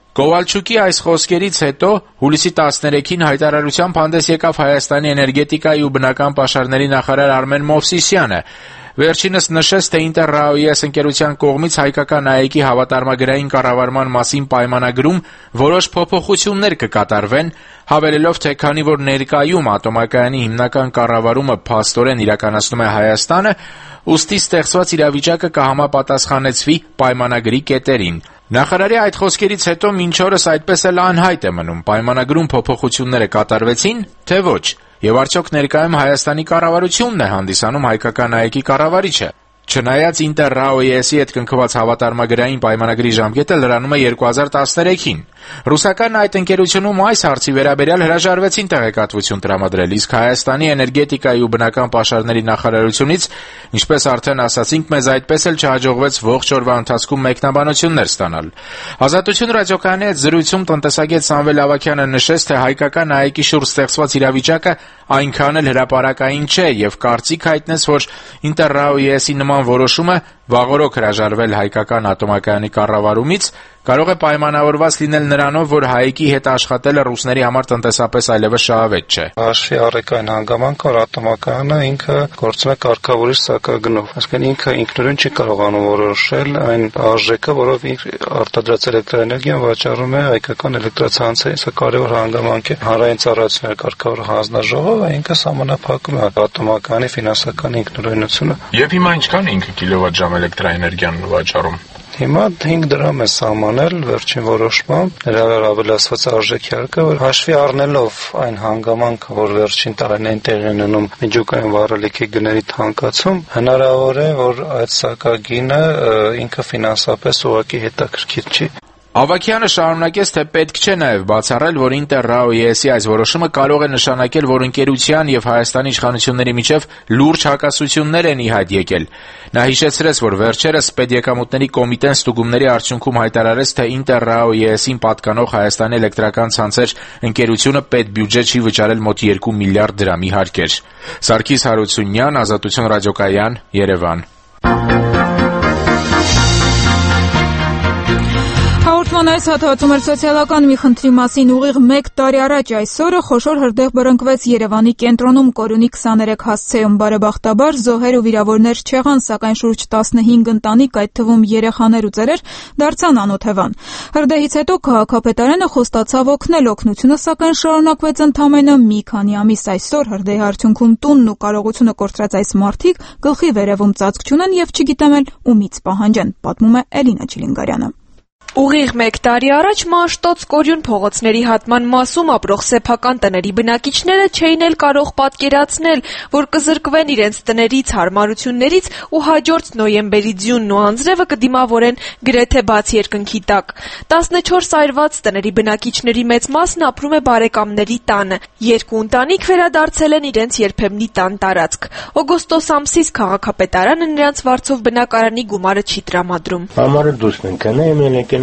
Կովալչուկի այս խոսքերից հետո հուլիսի 13-ին հայտարարությամբ հանդես եկավ Հայաստանի էներգետիկայի ու բնական պաշարների նախարար Արմեն Մովսիսյանը։ Վերջինս նշեց, թե Ինտերրաոյես ընկերության կողմից հայկական ԱԵԿ-ի հավատարմագրային կառավարման մասին պայմանագրում որոշ փոփոխություններ կկատարվեն, հավելելով, թե քանի որ ներկայում ատոմակայանի հիմնական կառավարումը փաստորեն իրականացնում է Հայաստանը, ուստի ստեղծված իրավիճակը կհամապատասխանեցվի պայմանագրի կետերին։ Նախարարի այդ խոսքերից հետո մինչ օրս այդպես էլ անհայտ է մնում պայմանագրում փոփոխությունները կատարվեցին, թե ոչ, եւ արդյոք ներկայում Հայաստանի կառավարությունն է հանդիսանում հայկական ԱԵԿ-ի կառավարիչը։ Չնայած Ինտերրաոյեսի հետ կնքված հավատարմագրային պայմանագրի ժամկետը լրանում է 2013-ին։ Ռուսական այդ ընկերությունում այս հարցի վերաբերյալ հրաժարվեցին տեղեկատվություն տրամադրել, իսկ Հայաստանի էներգետիկայի ու բնական պաշարների նախարարությունից, ինչպես արդեն ասացինք, մեզ այդպես էլ չհաջողվեց ողջ օրվա ընթացքում մեկնաբանություններ ստանալ։ Ազատություն ռադիոկայանի հետ զրույցում տնտեսագետ Սամվել Ավագյանը նշեց, թե հայկական ԱԵԿ-ի շուրջ ստեղծված իրավիճակը այնքան էլ հրապարակային չէ եւ կարծիք հայտնեց, որ Ինտերրաոյեսի նման որոշումը վաղօրոք հրաժարվել հայկական ատոմակայանի կառավարումից կարող է պայմանավորված լինել նրանով, որ ՀԱԵԿ-ի հետ աշխատելը ռուսների համար տնտեսապես այլևս շահավետ չէ։ Հաշվի առեք այն հանգամանքը, որ ատոմակայանը ինքը գործում է կարգավորիչ սակագնով, այսինքն ինքը ինքնուրույն չի կարողանում որոշել այն արժեքը, որով արտադրած էլեկտրաէներգիան վաճառում է հայկական էլեկտրացանցերին, սա կարևոր հանգամանք է հանրային ծառայությունների կարգավոր հանձնաժողովը, ինքը սահմանափակում է ատոմակայանի ֆինանսական ինքնուրույնությունը։ Եվ հիմա ինչքան ինքը կիլովատժամ էլեկտրաէներգիան վաճառում։ Հիմա 5 դրամ է սահմանել վերջին որոշմամբ, նրա ավելացված արժեքի հարկը, որ հաշվի առնելով այն հանգամանքը, որ վերջին տարիներին տեղի ունենում միջուկային վառելիքի գների թանկացում, հնարավոր է, որ այդ սակագինը ինքը ֆինանսապես ուղղակի հետաքրքիր չի։ Ավագյանը շարունակեց, թե պետք չէ նաև բացառել, որ Ինտերրաոյեսի այս որոշումը կարող է նշանակել, որ ընկերության եւ Հայաստանի իշխանությունների միջև լուրջ հակասություններ են ի հայտ եկել։ Նա հիշեցրեց, որ վերջերս Պետեկամուտների կոմիտեն ստուգումների արդյունքում հայտարարեց, թե Ինտերրաոյեսին պատկանող Հայաստանի էլեկտրական ցանցեր ընկերությունը պետբյուջե չի վճարել մոտ 2 միլիարդ դրամի հարկեր։ Սարգիս Հարությունյան, Ազատություն ռադիոկայան, Երևան։ Հաղորդման այս հատվածում էր սոցիալական մի խնդրի մասին ուղիղ 1 տարի առաջ այսօրը խոշոր հրդեհ բռնկվեց Երևանի կենտրոնում Կորյունի 23 հասցեում։ Բարեբախտաբար զոհեր ու վիրավորներ չեղան, սակայն շուրջ 15 ընտանիք, այդ թվում երեխաներ ու ծերեր, դարձան անօթևան։ Հրդեհից հետո քաղաքապետարանը խոստացավ օգնել, օգնությունը սակայն շարունակվեց ընդամենը մի քանի ամիս։ Այսօր հրդեհի արդյունքում տունն ու կարողությունը կորցրած այս մարդիկ գլխի վերևում ծածկ չունեն եւ չգիտեմ էլ ումից պահանջեն, պատմում է Էլինա Չիլինգարյանը։ Ուղիղ 1 տարի առաջ Մաշտոց Կորյուն փողոցների հատման մասում ապրող սեփական տների բնակիչները չէին էլ կարող պատկերացնել, որ կզրկվեն իրենց տներից, հարմարություններից ու հաջորդ նոյեմբերի ձյունն ու անձրևը կդիմավորեն գրեթե բաց երկնքի տակ։ 14 այրված տների բնակիչների մեծ մասն ապրում է բարեկամների տանը։ 2 ընտանիք վերադարձել են իրենց երբեմնի տան տարածք։ Օգոստոս ամսից քաղաքապետարանը նրանց վարձով բնակարանի գումարը չի տրամադրում։ Համարը դուսն են կնեմ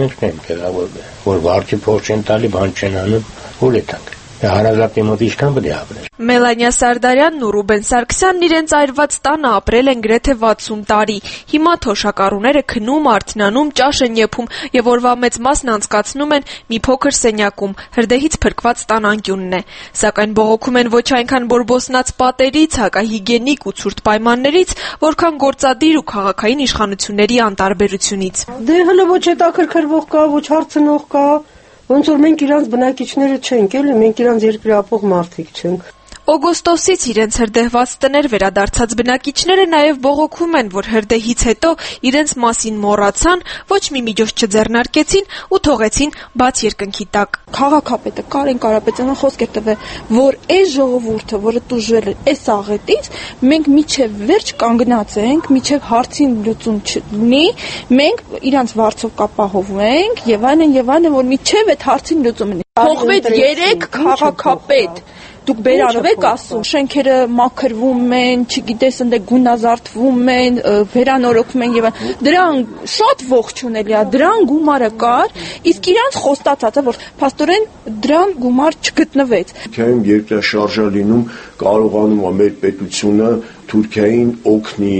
որ վարձի փող չեն տալի, բան չեն անում, ուլետանք։ Հարազատի մոտ ինչքան պետք է ապրել։ Մելանիա Սարդարյանն ու Ռուբեն Սարգսյանն իրենց այրված տանը ապրել են գրեթե 60 տարի։ Հիմա թոշակառուները քնում, արթնանում, ճաշ են եփում եւ օրվա մեծ մասն անցկացնում են մի փոքր սենյակում, հրդեհից փրկված տան անկյունն է։ Սակայն բողոքում են ոչ այնքան բորբոսնած պատերից, հակահիգիենիկ ու ցուրտ պայմաններից, որքան գործադիր ու քաղաքային իշխանությունների անտարբերությունից։ Դե հələ ոչ հետաքրքրվող կա, ոչ հարցնող կա։ Ոնց որ մենք իրանց բնակիչները չենք, էլի մենք իրանց երկրի ապող մարդիկ չենք։ Օգոստոսից իրենց հրդեհված տներ վերադարձած բնակիչները նաև բողոքում են, որ հրդեհից հետո իրենց մասին մոռացան, ոչ մի միջոց չձեռնարկեցին ու թողեցին բաց երկնքի տակ։ Քաղաքապետը Կարեն Կարապետյանը խոսք է տվել, որ այս ժողովուրդը, որը տուժել է այս աղետից, մենք միջև վերջ կանգնած ենք, միջև հարցին լուծում չլինի, մենք իրանց վարձով կապահովենք եւ այլն, որ միջև այդ հարցին լուծում լինի։ Փոխվեց 3 քաղաքապետ։ Դուք բերանով եք ասում, շենքերը մաքրվում են, չգիտես, ընդ գունազարդվում են, վերանորոգվում են եւ դրան շատ ողջունելի է, դրան գումարը կար, իսկ իրանց խոստացածը, որ փաստորեն դրան գումար չգտնվեց։ Քայմ երկրաշարժա լինում կարողանում է մեր պետությունը Թուրքիային օգնի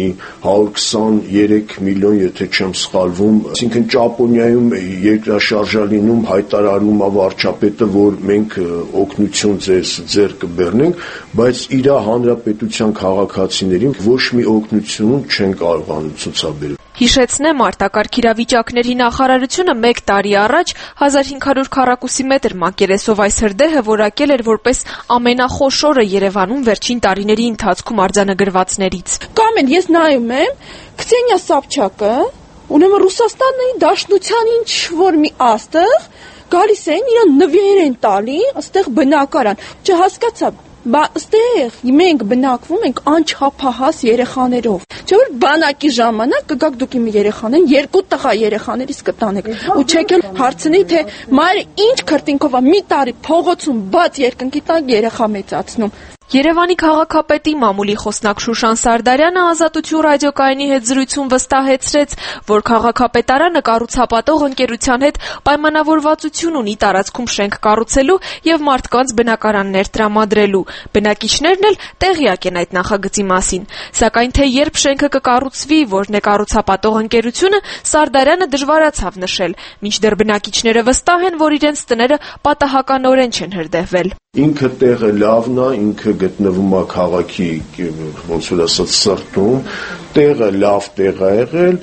123 միլիոն, եթե չեմ սխալվում, այսինքն Ճապոնիայում երկրաշարժա լինում հայտարարում է վարչապետը, որ մենք օգնություն ձեր կբեռնենք, բայց իր հանրապետության քաղաքացիներին ոչ մի օգնություն չեն կարողանում ցուցաբերել։ Հիշեցնեմ, արտակարգ իրավիճակների նախարարությունը 1 տարի առաջ 1500 քառակուսի մետր մակերեսով այս հրդեհը որակել էր որպես ամենախոշորը Երևանում վերջին տարիների ընթացքում արձանագրվածներից։ Կամեն, ես նայում եմ, Քսենիա Սապչակը, ուրեմն Ռուսաստանի Դաշնության ինչ որ մի աստղ, գալիս են իրան նվեր են տալի, այստեղ բնակարան, չհասկացա, բա այստեղ մենք բնակվում ենք անչափահաս երեխաներով, չէ՞ որ բանակի ժամանակ կգաք դուք իմ երեխաներին, 2 տղա երեխաներից կտանեք, ու չեք էլ հարցնի, թե մայրը ինչ քրտինքով է մի տարի փողոցում բաց երկնքի տակ երեխա մեծացնում։ Երևանի քաղաքապետի մամուլի խոսնակ Շուշան Սարդարյանը Ազատություն ռադիոկայանի հետ զրույցում վստահեցրեց, որ քաղաքապետարանը կառուցապատող ընկերության հետ պայմանավորվածություն ունի տարածքում շենք կառուցելու եւ մարդկանց բնակարաններ տրամադրելու։ Բնակիչներն էլ տեղյակ են այդ նախագծի մասին, սակայն թե երբ շենքը կկառուցվի, որն է կառուցապատող ընկերությունը, Սարդարյանը դժվարացավ նշել, մինչդեռ բնակիչները վստահ են, որ իրենց տները պատահականորեն չեն հրդեհվել։ Ինքը տեղը լավն է, ինքը գտնվում է քաղաքի, ոնց որ ասած, սրտում, տեղը լավ տեղ է եղել,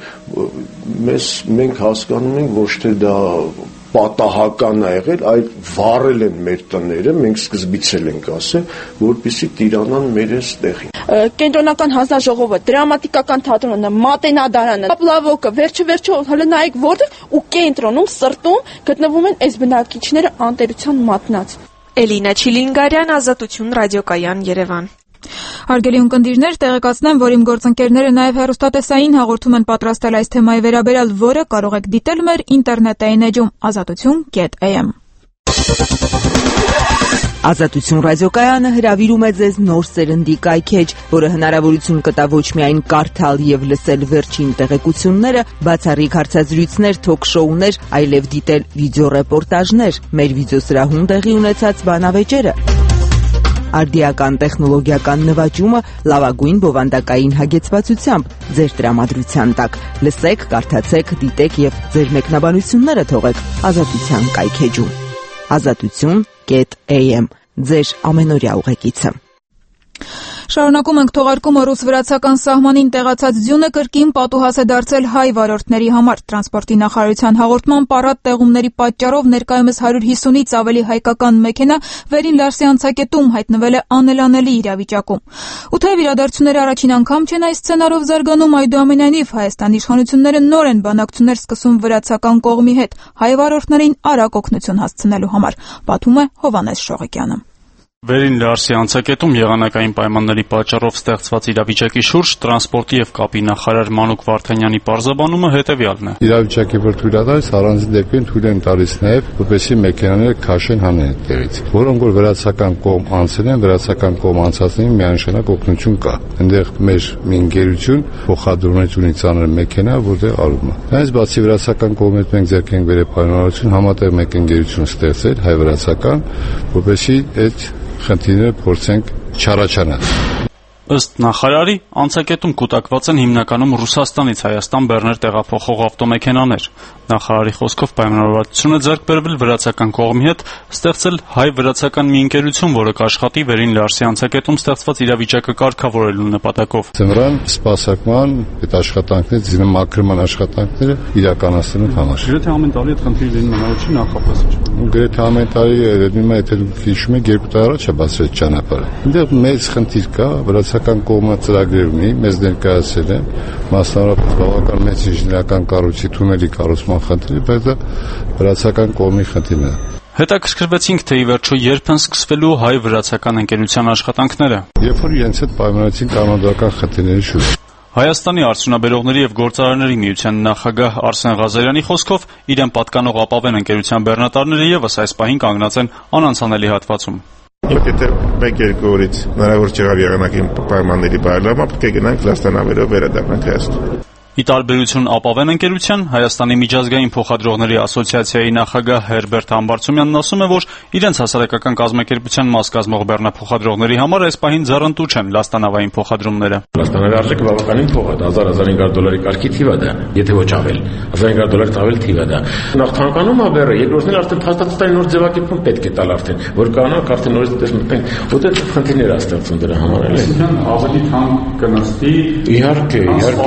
մենք հասկանում ենք ոչ թե դա պատահական է եղել, այլ վառել են մեր տները, մենք սկզբից էլ ենք ասել, որպեսզի տիրանան մեր այս տեղին։ Կենտրոնական հանձնաժողովը, դրամատիկական թատրոնը, մատենադարանը, պլավոկը, վերջը հələ նայեք որտեղ ու կենտրոնում սրտում գտնվում են այս բնակիչները անտերության մատնած։ Էլինա Չիլինգարյան, Ազատություն ռադիոկայան, Երևան։ Հարգելի ունկնդիրներ, տեղեկացնեմ, որ իմ գործընկերները նաև հեռուստատեսային հաղորդում են պատրաստել այս թեմայի վերաբերյալ, որը կարող եք դիտել մեր ինտերնետային էջում azatutun.am։ Ազատություն ռադիոկայանը հրավիրում է ձեզ նոր սերնդի կայքեջ, որը հնարավորություն կտա ոչ միայն կարդալ եւ լսել վերջին տեղեկությունները, բացառիկ հարցազրույցներ, թոք-շոուներ, այլև դիտել վիդեոռեպորտաժներ, մեր վիդեոսրահում տեղի ունեցած բանավեճերը, արդիական տեխնոլոգիական նվաճումը լավագույն բովանդակային հագեցվածությամբ ձեր տրամադրության տակ։ Լսեք, կարդացեք, դիտեք եւ ձեր մեկնաբանությունները թողեք Ազատության կայքեջում։ Azatutun.am ձեր ամենօրյա ուղեկիցը։ Շարունակում ենք թողարկումը ռուս-վրացական սահմանին տեղացած ձյունը կրկին պատուհաս է դարձել հայ վարորդների համար։ Տրանսպորտի նախարարության հաղորդման պարատ տեղումների պատճառով ներկայումս 150-ից ավելի հայկական մեքենա Վերին Լարսի անցակետում հայտնվել է անելանելի իրավիճակում։ Ու թեև իրադարձությունները առաջին անգամ չեն այս սցենարով զարգանում, այդուամենայնիվ Հայաստանի իշխանությունները նոր են բանակցություններ սկսում վրացական կողմի հետ հայ վարորդներին արագ օգնություն հասցնելու համար, պատմում է Հովհաննես Շողեկյանը։ Վերին Լարսի անցակետում եղանակային պայմանների պատճառով ստեղծված իրավիճակի շուրջ տրանսպորտի եւ կապի նախարար Մանուկ Վարդանյանի պարզաբանումը հետեւյալն է. Իրավիճակի որ թույլ է տալիս, առանձին դեպքերում թույլ են տալիս նաեւ, որպեսզի մեքենաները քաշեն հանեն տեղից։ Որոնք որ վրացական կողմ անցել են, վրացական կողմ անցածներին միանշանակ օգնություն կա։ Այնտեղ մեր մի ընկերություն փոխադրումից ծանր մեքենա, որտեղ արում է։ Այս բացի վրացական կողմից մենք ձեռք ենք բերել պայմանավորություն համատեղ մեկ ընկերություն ստեղծել, հայ-վրացական, որպեսզի այդ խնդիրները փորձենք չառաջանալ։ Ըստ նախարարի, անցակետում կուտակված են հիմնականում Ռուսաստանից Հայաստան բեռներ տեղափոխող ավտոմեքենաներ։ Նախարարի խոսքով պայմանավորվածություն է ձեռք բերվել վրացական կողմի հետ ստեղծել հայ-վրացական մի ընկերություն, որը կաշխատի Վերին Լարսի անցակետում ստեղծված իրավիճակը կարգավորելու նպատակով։ Ձմռան սպասարկման այդ աշխատանքները, զինամաքրման աշխատանքները իրականացնելու համար։ Գրեթե ամեն տարի այդ խնդիրը լինում է, չի նախապես։ Գրեթե ամեն տարի լինում է, եթե դուք հիշում եք, 2 տարի առաջ է բացվել ճանապարհը։ Այնտեղ մեծ խնդիր կա, վրացական կողմը ծրագրեր ունի, մեզ ներկայացել են, մասնավորապես բավական մեծ ինժեներական կառույցի թունելի կառուցման խնդիրը, բայց դա վրացական կողմի խնդիրն է։ Հետաքրքրվեցինք, թե ի վերջո երբ են սկսվելու հայ-վրացական ընկերության աշխատանքները։ Երբ որ իրենց հետ պայմանավորեցին կանոնադրական խնդիրների շուրջ։ Հայաստանի արդյունաբերողների եւ գործարանների միության նախագահ Արսեն Ղազարյանի խոսքով իրեն պատկանող ապավեն ընկերության բեռնատարները եւս այս պահին կանգնած են անանցանելի հատվածում։ Եթե 1-2 օրից հնարավոր չեղավ եղանակի պայմանների բարելավումը, պետք է գնանք լաստանավերով վերադառնանք Հայաստան։ Ի տարբերություն ապավեն ընկերության, Հայաստանի միջազգային փոխադրողների ասոցիացիայի նախագահ Հերբերտ Համբարձումյանն ասում է, որ իրենց հասարակական կազմակերպության մաս կազմող բեռնափոխադրողների համար այս պահին ձեռնտու չեն լաստանավային փոխադրումները։ Լաստանավի արժեքը բավականին փող է, $1000-1500 կարգի թիվ է դա, եթե ոչ ավել, $1500 ավել թիվ է դա։ Նախ թանկանում է բեռը, երկրորդն էլ արդեն փաստացի նոր ձևակերպում պետք է տալ արդեն, որ կանանք արդեն նորից դες մտնենք, որտեղ խնդիրներ է ստեղծում դրա համար էլի։ Ավելի թանկ կնստի։ Իհարկե։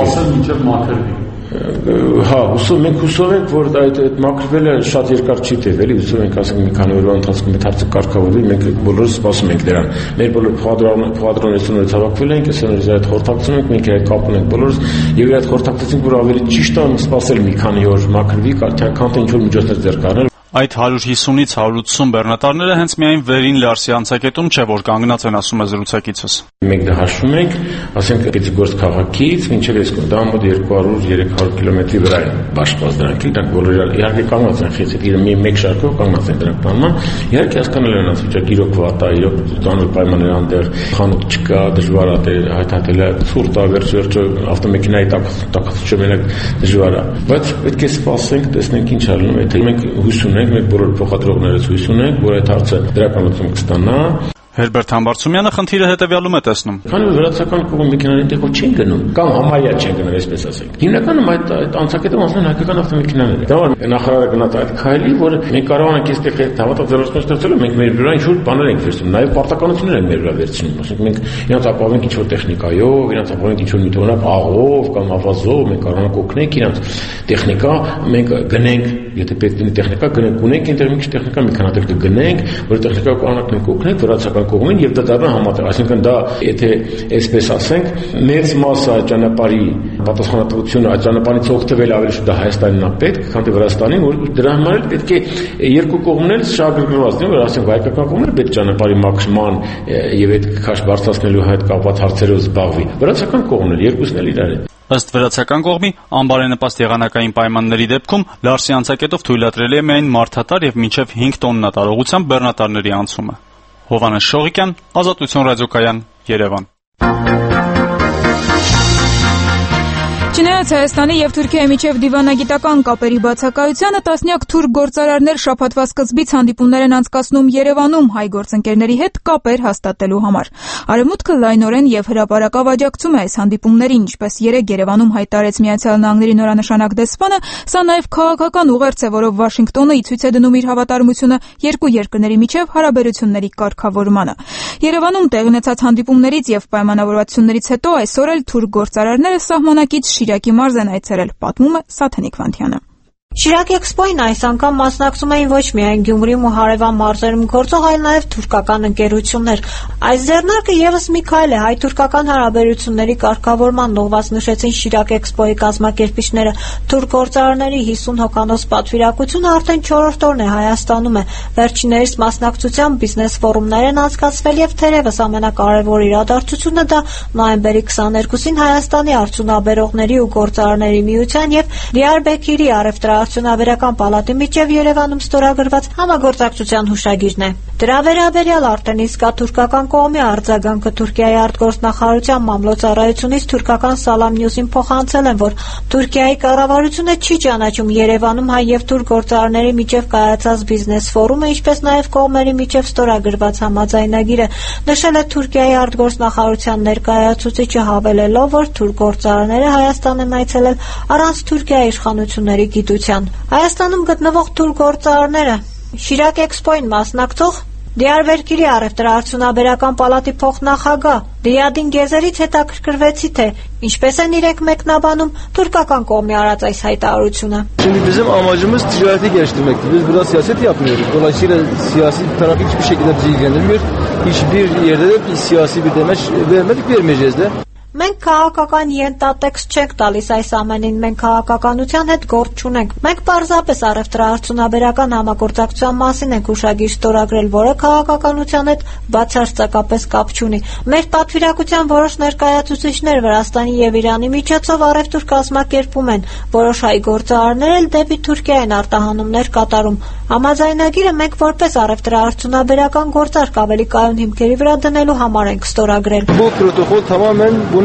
Հա, մենք հուսով ենք, որ այդ մաքրվելը շատ երկար չի տևելի, հուսով ենք, ասենք մի քանի օրվա ընթացքում այդ հարցը կարգավորվի, մենք բոլորս սպասում ենք դրան։ Մեր բոլոր փոխադրողներից նորից հավաքվել ենք, այսօր այդ խորհրդակցում ենք, մենք այդ կապ ունենք բոլորս, եւ այդ խորհրդակցեցինք, որ ավելի ճիշտ է սպասել մի քանի օր մաքրվի, քան թե ինչ-որ միջոցներ ձեռք առնել։ Այդ 150-ից 180 բեռնատարները հենց միայն վերին Լարսի անցակետում չէ, որ կանգնած են, ասում է զրուցակիցս։ Մենք դա հաշվում ենք, ասենք Պետիգորսկ քաղաքից մինչև Էսկոն, դա մոտ 200-300 կիլոմետրի վրա են բաշխված դրանք, դրանք բոլորը իհարկե կանգնած են խեցի, մեկ շարքով կանգնած են դրանք բանման։ Իհարկե հասկանալի է ասում, իրոք վատ է, իրոք ծանր պայմաններ այնտեղ, խանութ չկա, դժվար է հայտարարելը, ցուրտ է, վերջ-վերջը ավտոմեքենայի տակացուցը մենակ դժվար է։ Բայց պետք է սպասենք, տեսնենք ինչ ալնում է, թե մենք հույս ունենք, մենք բոլոր փոխադրողներս հույս ունենք, որ այդ հարցը դրականություն կստանա։ Հերբերտ Համբարձումյանը խնդիրը հետևյալում է տեսնում։ Քանի որ վրացական կողմը մեքենաներին տեղով չեն գնում, կամ համարյա չեն գնում, այսպես ասենք։ Հիմնականում այդ անցակետում ասեն հայկական ավտոմեքենաներ են։ Դա որ նախարարը գնաց այդ քայլի, որ մենք կարող ենք այստեղ հավատաձեռնություն ստեղծել, մենք մեր վրա ինչ-որ բաներ ենք վերցնում, նաև պարտականություններ ենք մեր վրա վերցնում, ասենք մենք իրանց ապահովենք ինչ-որ տեխնիկայով, իրանց ապահովենք ինչ-որ միտոնակ աղով կամ ավազով, մենք կարող ենք օգնենք իրանց տեխնիկա, մենք գնենք, եթե պետք լինի տեխնիկա, գնենք ունենք այնտեղ մի քիչ տեխնիկա, մի քանի տեղ կգնենք, որ տեխնիկա կանանք մենք օգնենք վրացական կողմին եւ դա դառնա համատեղ, այսինքն դա եթե այսպես ասենք, մեծ մասը ճանապարհի պատասխանատվությունը այդ ճանապարհից օգտվել ավելի շուտ դա Հայաստանին է պետք, քան թե Վրաստանին, որ դրա համար էլ պետք է երկու կողմն էլ շահագրգռված լինեն, որ ասենք հայկական կողմը պետք ճանապարհի մաքրման եւ այդ քաշ բարձրացնելու հետ կապված հարցերով զբաղվի։ Վրացական կողմն էլ երկուսն էլ իրար են։ Ըստ վրացական կողմի, անբարենպաստ եղանակային պայմանների դեպքում Լարսի անցակետով թույլատրելի է միայն մարդատար եւ մինչեւ 5 տոննա տարողությամբ բեռնատարների անցումը։ Հովհաննես Շողիկյան, Ազատություն ռադիոկայան, Երևան։ Չնայած Հայաստանի եւ Թուրքիայի միջև դիվանագիտական կապերի բացակայությանը տասնյակ թուրք գործարարներ շաբաթվա սկզբից հանդիպումներ են անցկացնում Երևանում հայ գործընկերների հետ կապեր հաստատելու համար։ Արևմուտքը լայնորեն եւ հրապարակավ աջակցում է այս հանդիպումներին, ինչպես երեկ Երևանում հայտարարեց Միացյալ Նահանգների նորանշանակ դեսպանը, սա նաեւ քաղաքական ուղերձ է, որով Վաշինգտոնը ի ցույց է դնում իր հավատարմությունը երկու երկրների միջև հարաբերությունների կարգավորմանը։ Երևանում տեղի ունեցած հանդիպումներից եւ պայմանավորվածություններից հետո այսօր էլ թուրք գործարարները սահմանակից Շիրակի մարզ են այցելել, պատմում է Սաթենիկ Վանթյանը։ Շիրակ Էքսպոյին այս անգամ մասնակցում էին ոչ միայն Գյումրիում ու հարևան մարզերում գործող, այլ նաև թուրքական ընկերություններ։ Այս ձեռնարկը եւս մի քայլ է հայ-թուրքական հարաբերությունների կարգավորման, ուղղված նշեցին Շիրակ Էքսպոյի կազմակերպիչները։ Թուրք գործարարների 50 հոգանոց պատվիրակությունը արդեն 4-րդ օրն է Հայաստանում է։ Վերջիններիս մասնակցությամբ բիզնես ֆորումներ են անցկացվել եւ թերևս ամենակարևոր իրադարձությունը դա նոյեմբերի 22-ին Հայաստանի արդյունաբերողների ու գործարարների միության եւ Դիարբեքիրի Արդյունաբերական պալատի միջև Երևանում ստորագրված համագործակցության հուշագիրն է։ Դրա վերաբերյալ արդեն իսկ թուրքական կողմի արձագանքը Թուրքիայի արտգործնախարարության մամլոյցարայությունից թուրքական Salam News-ին փոխանցել են, որ Թուրքիայի կառավարությունը չի ճանաչում Երևանում հայ եւ թուրք գործարարների միջև կայացած բիզնես ֆորումը, ինչպես նաեւ կողմերի միջև ստորագրված համաձայնագիրը։ Նշել է Թուրքիայի արտգործնախարարության ներկայացուցիչը, հավելելով, որ թուրք գործարարները Հայաստան են այցելել առանց Թուրքիայի իշխանությունների գիտության։ Հայաստանում գտնվող թուրք գործարարները Շիրակ Էքսպոյին մասնակցող Դիարբեքիրի առևտրաարդյունաբերական պալատի փոխնախագահ Դիադին Գեզերից հետաքրքրվեցի, թե ինչպես են իրենք մեկնաբանում թուրքական կողմի արած այս հայտարարությունը։ Bizim amacımız ticareti geliştirmekti. Biz burada siyaset yapmıyoruz. Dolayısıyla siyasi taraf hiçbir şekilde bizi ilgilendirmiyor. Hiçbir yerde de bir siyasi bir demeç vermedik, vermeyeceğiz de. Մենք քաղաքական ենթատեքստ չենք տալիս այս ամենին, մենք քաղաքականության հետ գործ չունենք։ Մենք պարզապես առևտրաարդյունաբերական համագործակցության մասին ենք հուշագիր ստորագրել, որը քաղաքականության հետ բացարձակապես կապ չունի։ Մեր պատվիրակության որոշ ներկայացուցիչներ Վրաստանի եւ Իրանի միջոցով առևտուր կազմակերպում են, որոշ հայ գործարարներ էլ դեպի Թուրքիա են արտահանումներ կատարում։ Համաձայնագիրը մենք որպես առևտրաարդյունաբերական գործարք ավելի կայուն հիմքերի վրա դնելու համար ենք ստորագրել։ Bu protokol tamamen bunu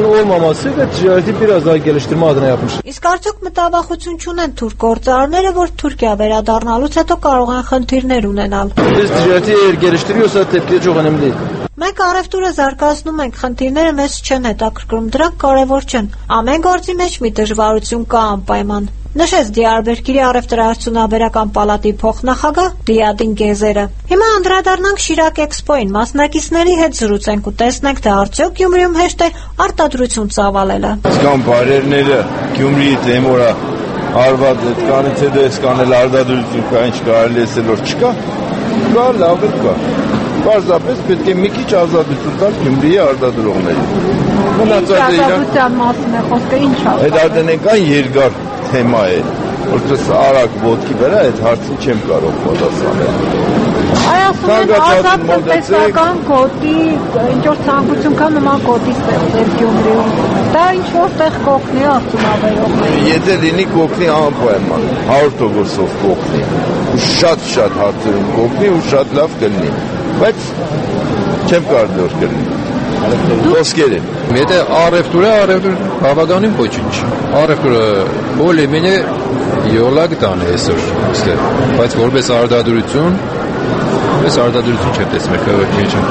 Onun olmaması ve ticareti biraz daha geliştirme adına yapmış. Իսկ արդյոք մտավախություն չունեն թուրք գործարարները, որ Թուրքիա վերադառնալուց հետո կարող են խնդիրներ ունենալ։ Biz ticareti eğer geliştiriyorsa tepki de çok önemli değil. Մենք առևտուրը զարգացնում ենք, խնդիրները մեզ չեն հետաքրքրում, դրանք կարևոր չեն։ Ամեն գործի մեջ մի դժվարություն կա անպայման։ Նշեց Դիարբեկիրի առևտրաարդյունաբերական պալատի փոխնախագահ Դիադին Գեզերը։ Հիմա անդրադառնանք Շիրակ Էքսպոին, մասնակիցների հետ զրուցենք ու տեսնենք, թե արդյոք Գյումրիում հեշտ է արտադրություն ծավալելը։ Իսկան բարերները Գյումրիի դեմորա արված այդքանից հետո այսքան էլ արտադրություն կա, ինչ կարելի է որ չկա։ Կա, լավ է կա։ Պարզապես պետք է մի քիչ ազատություն տալ Գյումրիի արտադրողներին։ Մնացածը ազատության մասին է խոսքը, ինչ է։ Այդ արտենեկան երկար թեմա է, որտես արագ ոտքի վրա այդ հարցին չեմ կարող պատասխանել։ Այ ասում են ազատ տնտեսական գոտի, ինչ որ ցանկություն կա նման գոտի ստեղծել Գյումրիում։ Դա ինչ որտեղ կօգնի արդյունաբերողներին։ Եթե լինի կօգնի անպայման, 100%-ով կօգնի։ Ու շատ հարցերում կօգնի ու շատ լավ կլինի։ Բայց չեմ կարող որ կլինի։ Ոսկեր է։ Եթե առևտուրը բավականին ոչինչ։ Առևտուրը բոլի-մենե յոլակ տան է այսօր, այստեղ։ Բայց որպես արտադրություն, այս արտադրություն չեմ տեսնում, քաղաքի մեջ։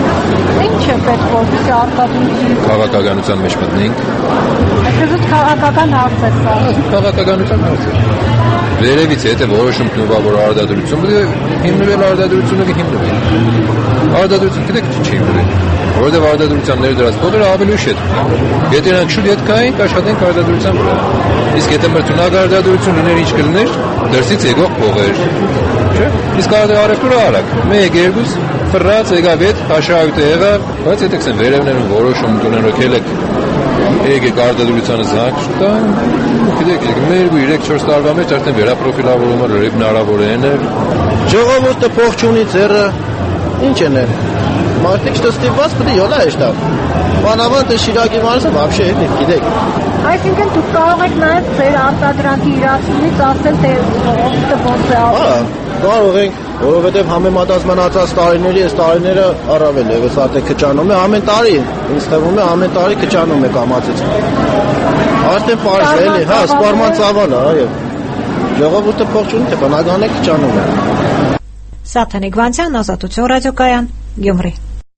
Ինչ է պետք որպես արտադրություն։ Քաղաքականության մեջ մտնենք։ Այսինքն քաղաքական հարց է սա։ Քաղաքականության հարց է։ Վերևից եթե որոշում կնովա որ արտադրություն պետք է հիմնվել արտադրությունը կհիմնվի։ Արտադրություն գիտեք չի հիմնվել։ Որովհետև արտադրության ներդրած կողմը ավելի ուշ է։ Եթե նրանք շուտ հետ կային, կաշխատեն արտադրության վրա։ Իսկ եթե մրցունակ արտադրություն լիներ ինչ կլիներ, դրսից եկող փողեր։ Չէ՞։ Իսկ առևտուրը արագ։ 1-2 ֆրած եկավ հետ, հաշահույթը եղավ, բայց եթե կսեն վերևներում որոշում դունեն եկել եք եկեք արտադրությանը զանգ շտա, գիտեք, 2-3-4 տարվա մեջ արդեն վերապրոֆիլավորումը լրիվ հնարավոր է։ Ժողովուրդը փող չունի, ձեռը ինչ են։ Մարդիկ что ստիպված պետք է յոլա էստավ։ Բանավանդ Շիրակի մարզը вообще էլի գիտեք։ Այսինքն դուք կարող եք նաև ձեր արտադրանքի իրացումից ասել թե ովքեր ոնց է ապրում։ Կարող ենք, որովհետև համեմատազմանացած տարիների այս տարիները առավել եւս արդեն քճանում է ամեն տարի։ Ինձ թվում է ամեն տարի քճանում է կամացից։ Արդեն պարզ է էլի, հա, սպառման ծավալ է, այո։ Ժողովուրդը փող չունի, թե բնական է քճանում է։ Սաթենիկ Վանցյան, Ազատություն ռադիոկայան, Գյումրի։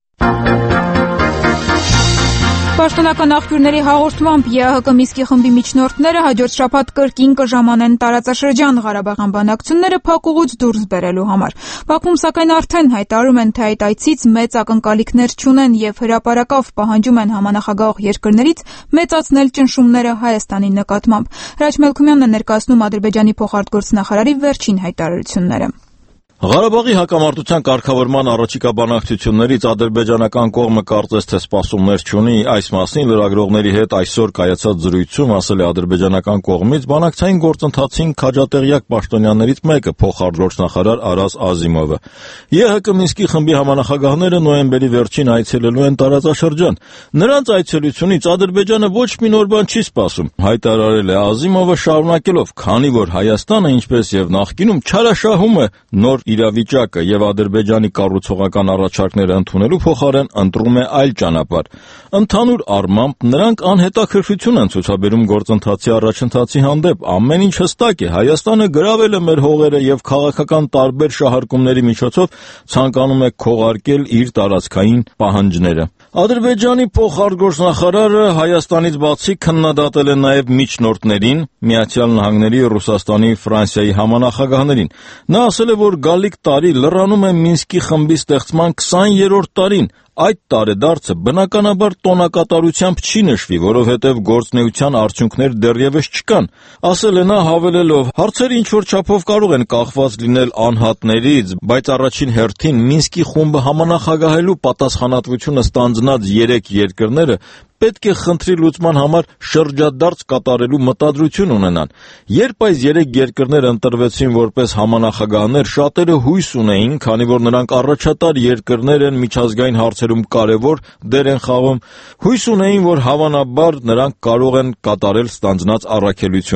Պաշտոնական աղբյուրների հաղորդմամբ ԵԱՀԿ Մինսկի խմբի միջնորդները հաջորդ շաբաթ կրկին կժամանեն տարածաշրջան Ղարաբաղյան բանակցությունները փակուղուց դուրս բերելու համար։ Բաքվում սակայն արդեն հայտարարում են, թե այդ այցից մեծ ակնկալիքներ չունեն եւ հրապարակավ պահանջում են համանախագահող երկրներից մեծացնել ճնշումները Հայաստանի նկատմամբ։ Հրաչ Մելքումյանն է ներկայացնում Ադրբեջանի փոխարտգործնախարարի վերջին հայտարարությունները։ Ղարաբաղի հակամարտության կարգավորման առաջիկա բանակցություններից ադրբեջանական կողմը կարծես թե սպասումներ չունի, այս մասին լրագրողների հետ այսօր կայացած զրույցում ասել է ադրբեջանական կողմից բանակցային գործընթացին քաջատեղյակ պաշտոնյաներից մեկը փոխարտգործնախարար Արազ Ազիմովը։ ԵՀԿ Մինսկի խմբի համանախագահները նոյեմբերի վերջին այցելելու են տարածաշրջան։ Նրանց այցելությունից Ադրբեջանը ոչ մի նոր բան չի սպասում, հայտարարել է Ազիմովը շարունակելով, քանի որ Հայաստանը, ինչպես եւ նախկինում, չարաշահում է նոր իրավիճակը եւ Ադրբեջանի կառուցողական առաջարկները ընդունելու փոխարեն ընտրում է այլ ճանապարհ։ Ընդհանուր առմամբ նրանք անհետաքրքրություն են ցուցաբերում գործընթացի առաջընթացի հանդեպ։ Ամեն ինչ հստակ է, Հայաստանը գրավել է մեր հողերը եւ քաղաքական տարբեր շահարկումների միջոցով ցանկանում է քողարկել իր տարածքային պահանջները։ Ադրբեջանի փոխարտգործնախարարը Հայաստանից բացի քննադատել է նաև միջնորդներին, Միացյալ Նահանգների, Ռուսաստանի, Ֆրանսիայի համանախագահներին։ Նա ասել է, որ գալիք տարի լրանում է Մինսկի խմբի ստեղծման 20-րդ տարին։ Այդ տարեդարձը բնականաբար տոնակատարությամբ չի նշվի, որովհետև գործնեության արդյունքներ դեռևս չկան։ Ասել է նա հավելելով. հարցերը ինչ-որ չափով կարող են կախված լինել անհատներից, բայց առաջին հերթին Մինսկի խումբը համանախագահելու պատասխանատվությունը ստանձնած 3 երկրները պետք է խնդրի լուծման համար շրջադարձ կատարելու մտադրություն ունենան։ Երբ այս 3 երկրները ընտրվեցին որպես համանախագահներ, շատերը հույս ունեին, քանի որ նրանք առաջատար երկրներ են միջազգային հարցերում կարևոր դեր են խաղում, հույս ունեին, որ հավանաբար նրանք կարող են կատարել ստանձնած առաքելությունը։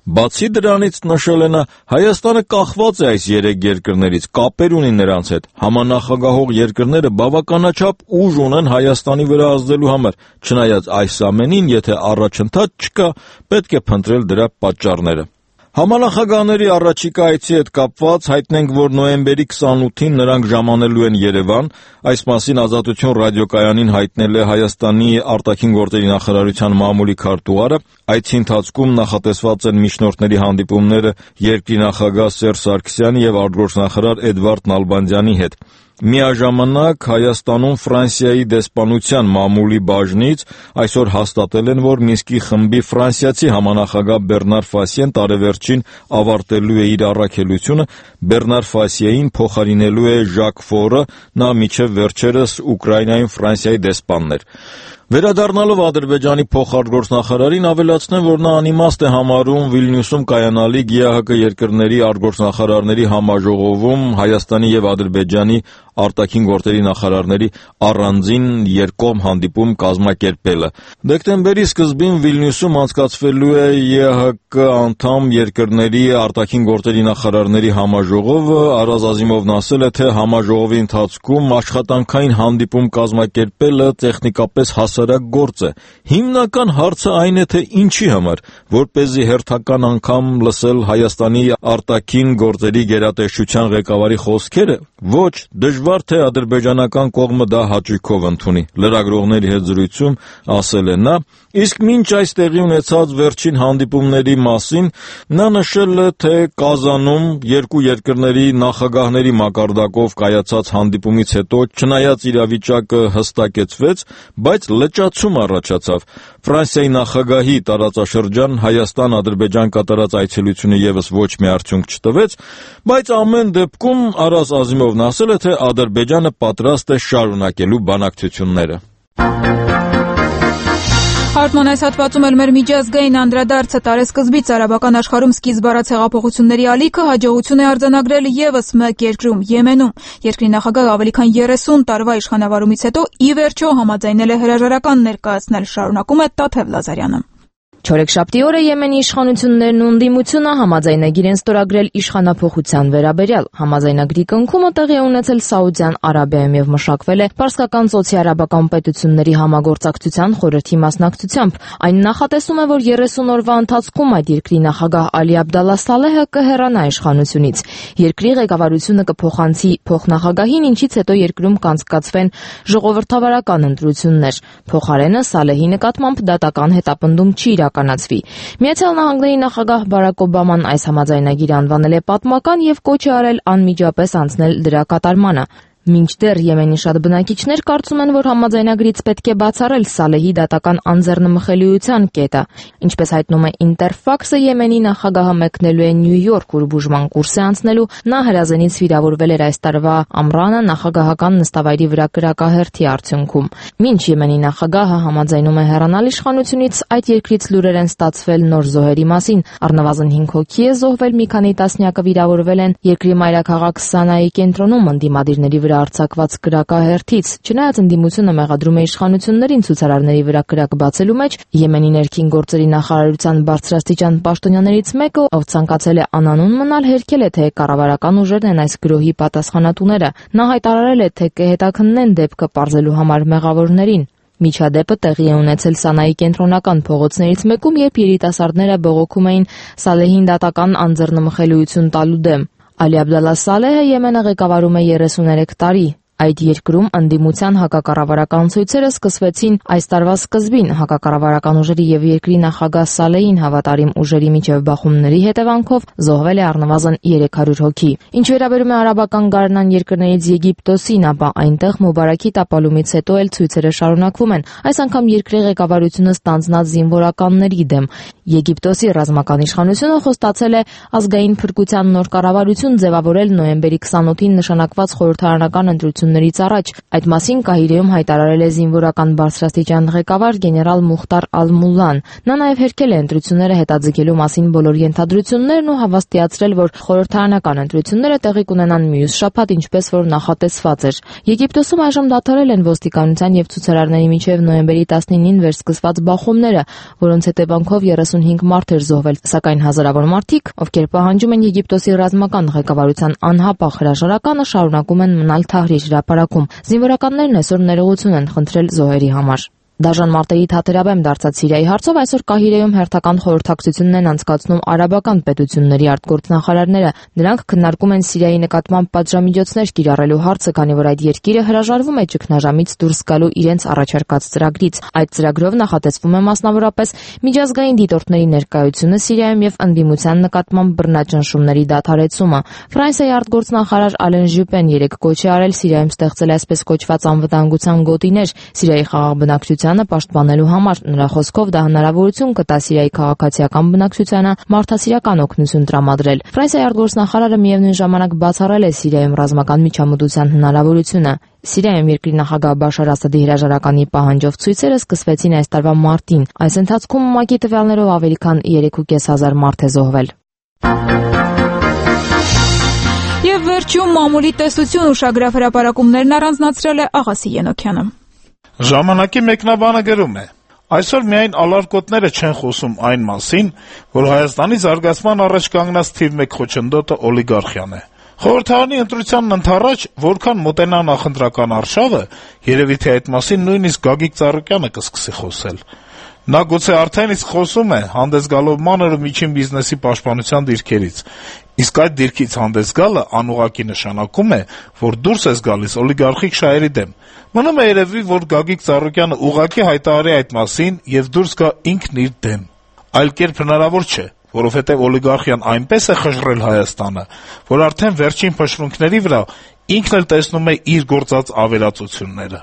Բացի դրանից, նշել է նա, Հայաստանը կախված է այս 3 երկրներից, կապեր ունի նրանց հետ։ Համանախագահող երկրները բավականաչափ ուժ ունեն Հայաստանի վրա ազդելու համար։ Չնայած այս ամենին, եթե առաջընթաց չկա, պետք է փնտրել դրա պատճառները։ Համանախագահների առաջիկա այցի հետ կապված հայտնենք, որ նոյեմբերի 28-ին նրանք ժամանելու են Երևան։ Այս մասին Ազատություն ռադիոկայանին հայտնել է Հայաստանի արտաքին գործերի նախարարության մամուլի քարտուղարը։ Այցի ընթացքում նախատեսված են միջնորդների հանդիպումները երկրի նախագահ Սերժ Սարգսյանի եւ արտգործնախարար Էդվարդ Նալբանդյանի հետ։ Միաժամանակ Հայաստանում Ֆրանսիայի դեսպանության մամուլի բաժնից այսօր հաստատել են, որ Մինսկի խմբի ֆրանսիացի համանախագահ Բեռնար Ֆասիեն տարեվերջին ավարտելու է իր առաքելությունը, Բեռնար Ֆասիեին փոխարինելու է Ժակ Ֆորը, նա մինչև վերջերս Ուկրաինայում Ֆրանսիայի դեսպանն էր։ Վերադառնալով Ադրբեջանի փոխարտգործնախարարին ավելացնեմ, որ նա անիմաստ է համարում Վիլնյուսում կայանալիք ԵԱՀԿ երկրների արտգործնախարարների համաժողովում Հայաստանի եւ Ադրբեջանի արտաքին գործերի նախարարների առանձին երկկողմ հանդիպում կազմակերպելը։ Դեկտեմբերի սկզբին Վիլնյուսում անցկացվելու է ԵԱՀԿ անդամ երկրների արտաքին գործերի նախարարների համաժողովը։ Արազ Ազիմովն ասել է, թե համաժողովի ընթացքում աշխատանքային հանդիպում կազմակերպելը տեխնիկապես հասարակ գործ է։ Հիմնական հարցը այն է, թե ինչի համար, որպեսզի հերթական անգամ լսել Հայաստանի արտաքին գործերի գերատեսչության ղեկավարի խոսքերը, ոչ, դժվար թե ադրբեջանական կողմը դա հաճույքով ընդունի։ Լրագրողների հետ զրույցում ասել է նա, իսկ մինչ այս տեղի ունեցած վերջին հանդիպումների մասին նա նշել է, թե Կազանում երկու երկրների նախագահների մակարդակով կայացած հանդիպումից հետո չնայած իրավիճակը հստակեցվեց, բայց լճացում առաջացավ։ Ֆրանսիայի նախագահի տարածաշրջան Հայաստան-Ադրբեջան կատարած այցելությունը եւս ոչ մի արդյունք չտվեց, բայց ամեն դեպքում Արազ Ազիմովն ասել է, թե Ադրբեջանը պատրաստ է շարունակելու բանակցությունները։ Հարթման այս հատվածում էլ մեր միջազգային անդրադարձը տարեսկզբից արաբական աշխարհում սկիզբ առած հեղափոխությունների ալիքը հաջողություն է արձանագրել եւս մեկ երկրում՝ Եմենում։ Երկրի նախագահը ավելի քան 30 տարվա իշխանավարումից հետո ի վերջո համաձայնել է հրաժարական ներկայացնել, շարունակում է Տաթև Լազարյանը։ Չորեքշաբթի օրը Եմենի իշխանություններն ու ընդդիմությունը համաձայնագիր են ստորագրել իշխանափոխության վերաբերյալ։ Համաձայնագրի կնքումը տեղի է ունեցել Սաուդյան Արաբիայում եւ մշակվել է Պարսկական ծոցի արաբական պետությունների համագործակցության խորհրդի մասնակցությամբ։ Այն նախատեսում է, որ 30 օրվա ընթացքում այդ երկրի նախագահ Ալի Աբդալլա Սալեհը կհեռանա իշխանությունից։ Երկրի ղեկավարությունը կփոխանցի փոխնախագահին, ինչից հետո երկրում կանցկացվեն ժողովրդավարական ընտրություններ։ Փոխարենը Սալեհի նկատմամբ դատական հետապնդում չի իրականացվի։ Միացյալ Նահանգների նախագահ Բարակ Օբաման այս համաձայնագիրը անվանել է պատմական եւ կոչ է արել անմիջապես անցնել դրա կատարմանը։ Մինչդեռ Եմենի շատ բնակիչներ կարծում են, որ համաձայնագրից պետք է բացառել Սալեհի դատական անձեռնմխելիության կետը։ Ինչպես հայտնում է Ինտերֆաքսը, Եմենի նախագահը մեկնելու է Նյու Յորք, ուր բուժման կուրս է անցնելու։ Նա հրազենից վիրավորվել էր այս տարվա ամռանը նախագահական նստավայրի վրա կրակահերթի արդյունքում։ Մինչ Եմենի նախագահը համաձայնում է հեռանալ իշխանությունից, այդ երկրից լուրեր են ստացվել նոր զոհերի մասին։ Առնվազն 5 հոգի է զոհվել, մի քանի տասնյակը վիրավորվել են երկրի մայրաքաղաք Սանայի կենտրոնում ընդդիմադիրների վրա արձակված կրակահերթից։ Չնայած ընդդիմությունը մեղադրում է իշխանություններին ցուցարարների վրա կրակ բացելու մեջ, Եմենի ներքին գործերի նախարարության բարձրաստիճան պաշտոնյաներից մեկը, ով ցանկացել է անանուն մնալ, հերքել է, թե կառավարական ուժերն են այս գրոհի պատասխանատուները։ Նա հայտարարել է, թե կհետաքննեն դեպքը պարզելու համար մեղավորներին։ Միջադեպը տեղի է ունեցել Սանայի կենտրոնական փողոցներից մեկում, երբ երիտասարդները բողոքում էին Սալեհին դատական անձեռնմխելիություն տալու դեմ։ Ալի Աբդալլա Սալեհը Եմենը ղեկավարում է 33 տարի։ Այդ երկրում ընդդիմության հակակառավարական ցույցերը սկսվեցին այս տարվա սկզբին հակակառավարական ուժերի եւ երկրի նախագահ Սալեհին հավատարիմ ուժերի միջև բախումների հետևանքով զոհվել է առնվազն 300 հոգի։ Ինչ վերաբերում է արաբական գարնան երկրներից Եգիպտոսին, ապա այնտեղ Մուբարակի տապալումից հետո էլ ցույցերը շարունակվում են, այս անգամ երկրի ղեկավարությունը ստանձնած զինվորականների դեմ։ Եգիպտոսի ռազմական իշխանությունը խոստացել է ազգային փրկության նոր կառավարություն ձևավորել նոյեմբերի 28-ին նշանակված խորհրդարանական ընտրությունների ընտրություններից առաջ։ Այդ մասին Կահիրեում հայտարարել է զինվորական բարձրաստիճան ղեկավար գեներալ Մուխտար Ալ-Մուլլան։ Նա նաև հերքել է ընտրությունները հետաձգելու մասին բոլոր ենթադրություններն ու հավաստիացրել, որ խորհրդարանական ընտրությունները տեղի կունենան մյուս շաբաթ, ինչպես որ նախատեսված էր։ Եգիպտոսում այժմ դադարել են ոստիկանության եւ ցուցարարների միջև նոյեմբերի 19-ին վերսկսված բախումները, որոնց հետևանքով 35 մարդ էր զոհվել, սակայն հազարավոր մարդիկ, ովքեր պահանջում են Եգիպտոսի ռազմական ղեկավարության անհապաղ հրաժարականը, շարունակում են մնալ Թահրիր հրապարակում։ Զինվորականներն այսօր ներողություն են խնդրել զոհերի համար։ Դաժան մարտերի թատերաբեմ դարձած Սիրիայի հարցով այսօր Կահիրեում հերթական խորհրդակցությունն են անցկացնում արաբական պետությունների արտգործնախարարները։ Նրանք քննարկում են Սիրիայի նկատմամբ պատժամիջոցներ կիրառելու հարցը, քանի որ այդ երկիրը հրաժարվում է ճգնաժամից դուրս գալու իրենց առաջարկած ծրագրից։ Այդ ծրագրով նախատեսվում է մասնավորապես միջազգային դիտորդների ներկայությունը Սիրիայում եւ ընդդիմության նկատմամբ բռնաճնշումների դադարեցումը։ Ֆրանսիայի արտգործնախարար Ալեն Ժյուպեն երեկ կոչ է արել Սիրիայում ստեղծել այսպես կոչված անվտանգության գոտիներ Սիրիայի խաղաղ բնակչությանը պաշտպանելու համար։ Նրա խոսքով դա հնարավորություն կտա Սիրիայի քաղաքացիական բնակչությանը մարդասիրական օգնություն տրամադրել։ Ֆրանսիայի արտգործնախարարը միևնույն ժամանակ բացառել է Սիրիայում ռազմական միջամտության հնարավորությունը։ Սիրիայում երկրի նախագահ Բաշար Ասադի հրաժարականի պահանջով ցույցերը սկսվեցին այս տարվա մարտին։ Այս ընթացքում ՄԱԿ-ի տվյալներով ավելի քան 3.500 մարդ է զոհվել։ Եվ վերջում մամուլի տեսություն ուշագրավ հրապարակումներն առանձնացրել է Աղասի Ենոքյանը։ Ժամանակի մեկնաբանը գրում է. այսօր միայն ալարկոտները չեն խոսում այն մասին, որ Հայաստանի զարգացման առաջ կանգնած թիվ 1 խոչընդոտը օլիգարխիան է։ Խորհրդարանի ընտրությանն ընդառաջ, որքան մոտենա նախընտրական արշավը, երևի թե այդ մասին նույնիսկ Գագիկ Ծառուկյանը կսկսի խոսել։ Նա գուցե արդեն իսկ խոսում է հանդես գալով մանր ու միջին բիզնեսի պաշտպանության դիրքերից, իսկ այդ դիրքից հանդես գալը անուղղակի նշանակում է, որ դուրս ես գալիս օլիգարխիկ շահերի դեմ։ Մնում է երևի, որ Գագիկ Ծառուկյանը ուղղակի հայտարարի այդ մասին եւ դուրս գա ինքն իր դեմ։ Այլ կերպ հնարավոր չէ, որովհետեւ օլիգարխիան այնպես է խժռել Հայաստանը, որ արդեն վերջին փշրունքների վրա ինքն էլ տեսնում է իր գործած ավերածությունները։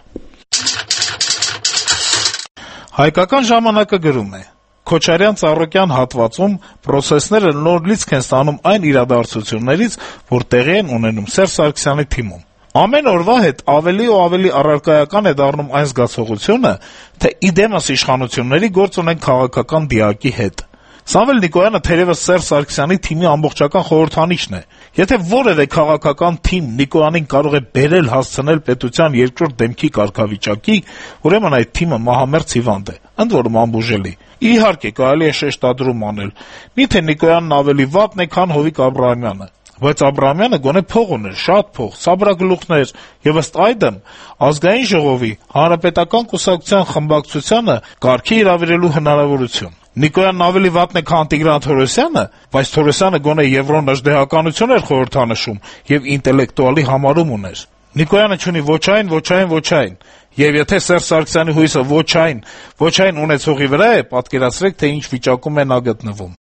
Հայկական ժամանակը գրում է. Քոչարյան-Ծառուկյան հատվածում պրոցեսները նոր լիցք են ստանում այն իրադարձություններից, որ տեղի են ունենում Սերժ Սարգսյանի թիմում։ Ամեն օրվա հետ ավելի ու ավելի առարկայական է դառնում այն զգացողությունը, թե իդեմս իշխանությունների գործ ունեն քաղաքական դիակի հետ։ Սամվել Նիկոյանը թերևս Սերժ Սարգսյանի թիմի ամբողջական խորհրդանիշն է։ Եթե որևէ քաղաքական թիմ Նիկոյանին կարող է բերել հասցնել պետության երկրորդ դեմքի կարգավիճակի, ուրեմն այդ թիմը մահամերձ հիվանդ է, ընդ որում անբուժելի։ Իհարկե կարելի է շեշտադրում անել. միթե Նիկոյանն ավելի վատն է, քան Հովիկ Աբրահամյանը, բայց Աբրահամյանը գոնե փող ուներ, շատ փող, սաբրագլուխներ, եւ ըստ այդմ ազգային ժողովի հանրապետական կուսակցության խմբակցությանը կարգի հրավիրելու հնարավորություն։ Նիկոյանն ավելի վատն է, քան Տիգրան Թորոսյանը, բայց Թորոսյանը գոնե եվրոնժդեհականություն էր խորհրդանշում եւ ինտելեկտուալի համարում ուներ։ Նիկոյանը չունի ոչ այն, եւ եթե Սերժ Սարգսյանի հույսը ոչ այն ունեցողի վրա է, պատկերացրեք, թե ինչ վիճակում է նա գտնվում։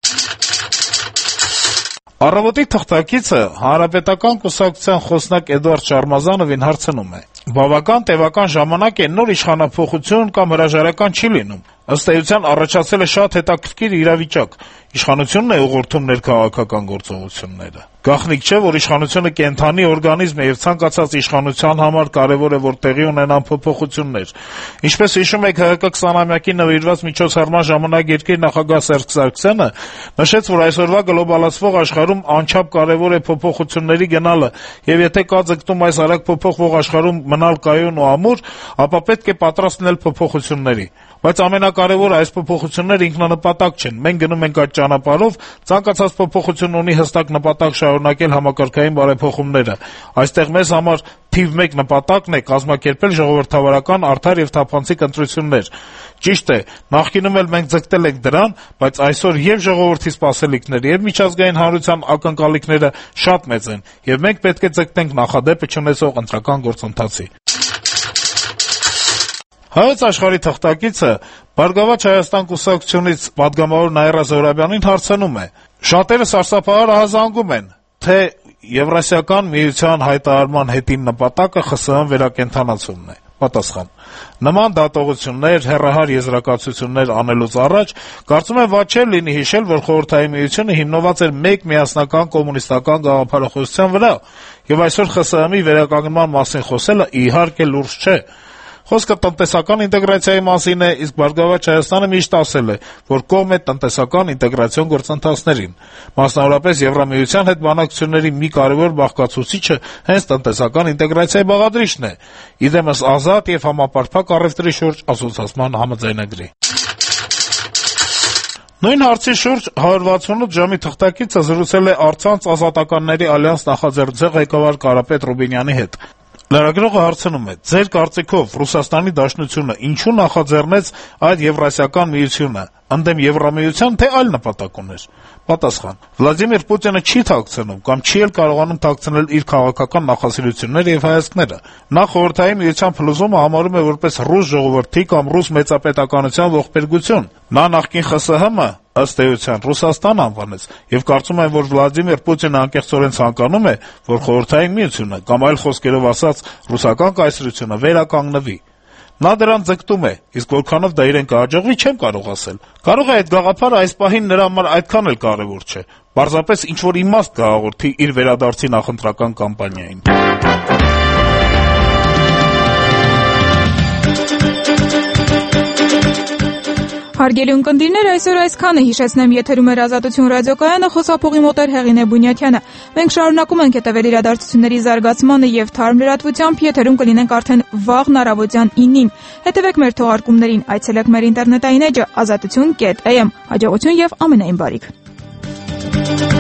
Առավոտի թղթակիցը Հանրապետական կուսակցության խոսնակ Էդուարդ Շարմազանովին հարցնում է. բավական տևական ժամանակ է նոր իշխանափոխություն կամ հրաժարական չի լինում։ Ըստ էության առաջացել է շատ հետաքրքիր իրավիճակ։ Իշխանությունն է ուղղորդում ներքաղաքական գործողությունները։ Գաղտնիք չէ, որ իշխանությունը կենդանի օրգանիզմ է եւ ցանկացած իշխանության համար կարեւոր է, որ տեղի ունենան փոփոխություններ։ Ինչպես հիշում եք, ՀՀԿ 20-ամյակի նվիրված միջոցառման ժամանակ երկրի նախագահ Սերժ Սարգսյանը նշեց, որ այսօրվա գլոբալացվող աշխարհում անչափ կարեւոր է փոփոխությունների գնալը, եւ եթե կա ձգտում այս արագ փոփոխվող աշխարհում մնալ կայուն ու ամուր, ապա պետք է պատրաստ լինել փոփոխությունների։ Բայց ամենակարևորը այս փոփոխությունները ինքնանպատակ չեն։ Մենք գնում ենք այդ ճանապարհով, ցանկացած փոփոխություն ունի հստակ նպատակ շարունակել համակարգային բարեփոխումները։ Այստեղ մեզ համար թիվ 1 նպատակն է կազմակերպել ժողովրդավարական, արդար եւ թափանցիկ ընտրություններ։ Ճիշտ է, նախկինում էլ մենք ձգտել ենք դրան, բայց այսօր եւ ժողովրդի սպասելիքները եւ միջազգային հանրության ակնկալիքները շատ մեծ են, եւ մենք պետք է ձգտենք նախադեպը չունեցող ընտրական գործընթացի։ Հայոց աշխարհի թղթակիցը Բարգավաճ Հայաստան կուսակցությունից պատգամավոր Նաիրա Զոհրաբյանին հարցնում է. շատերը սարսափահար ահազանգում են, թե Եվրասիական միության հայտարարման հետին նպատակը ԽՍՀՄ վերակենդանացումն է։ Պատասխան. Նման դատողություններ, հեռահար եզրակացություններ անելուց առաջ կարծում եմ վատ չէ լինի հիշել, որ Խորհրդային Միությունը հիմնված էր մեկ միասնական կոմունիստական գաղափարախոսության վրա, եւ այսօր ԽՍՀՄ-ի վերականգնման մասին խոսելը իհարկե լուրջ չէ։ Խոսքը տնտեսական ինտեգրացիայի մասին է, իսկ Բարգավաճ Հայաստանը միշտ ասել է, որ կողմ է տնտեսական ինտեգրացիոն գործընթացներին։ Մասնավորապես Եվրամիության հետ բանակցությունների մի կարևոր բաղկացուցիչը հենց տնտեսական ինտեգրացիայի բաղադրիչն է, իդեմս ազատ եւ համապարփակ առևտրի շուրջ ասոցիացման համաձայնագրի։ Նույն հարցի շուրջ 168 ժամի թղթակիցը զրուցել է Առցանց ազատականների ալյանս նախաձեռնության ղեկավար Կարապետ Ռուբինյանի հետ։ Լրագրողը հարցնում է. ձեր կարծիքով Ռուսաստանի Դաշնությունը ինչու նախաձեռնեց այդ Եվրասիական միությունը, ընդդեմ Եվրամիության, թե այլ նպատակ ուներ։ Պատասխան. Վլադիմիր Պուտինը չի թաքցնում կամ չի էլ կարողանում թաքցնել իր քաղաքական նախասիրությունները եւ հայացքները։ Նա Խորհրդային Միության փլուզումը համարում է որպես ռուս ժողովրդի կամ ռուս մեծապետականության ողբերգություն։ Նա նախկին ԽՍՀՄ ըստ էության Ռուսաստան անվանեց եւ կարծում եմ, որ Վլադիմիր Պուտինը անկեղծորեն ցանկանում է, որ Խորհրդային Միությունը կամ այլ խոսքերով ասած ռուսական կայսրությունը վերականգնվի։ Նա դրան ձգտում է, իսկ որքանով դա իրեն կհաջողվի, չեմ կարող ասել։ Կարող է այդ գաղափարը այս պահին նրա համար այդքան էլ կարևոր չէ։ Պարզապես ինչ-որ իմաստ կհաղորդի իր վերադարձի նախընտրական կամպանիային։ Հարգելի ունկնդիրներ, այսօր այսքանը հիշեցնեմ եթերում էր Ազատություն ռադիոկայանը, խոսափողի մոտ էր Հեղինե Բունյաթյանը։ Մենք շարունակում ենք հետևել իրադարձությունների զարգացմանը եւ թարմ լրատվությամբ եթերում կլինենք արդեն վաղն առավոտյան 9-ին։ Հետևեք մեր թողարկումներին, այցելեք մեր ինտերնետային էջը azatutun.am։ Հաջողություն եւ ամենայն բարիք։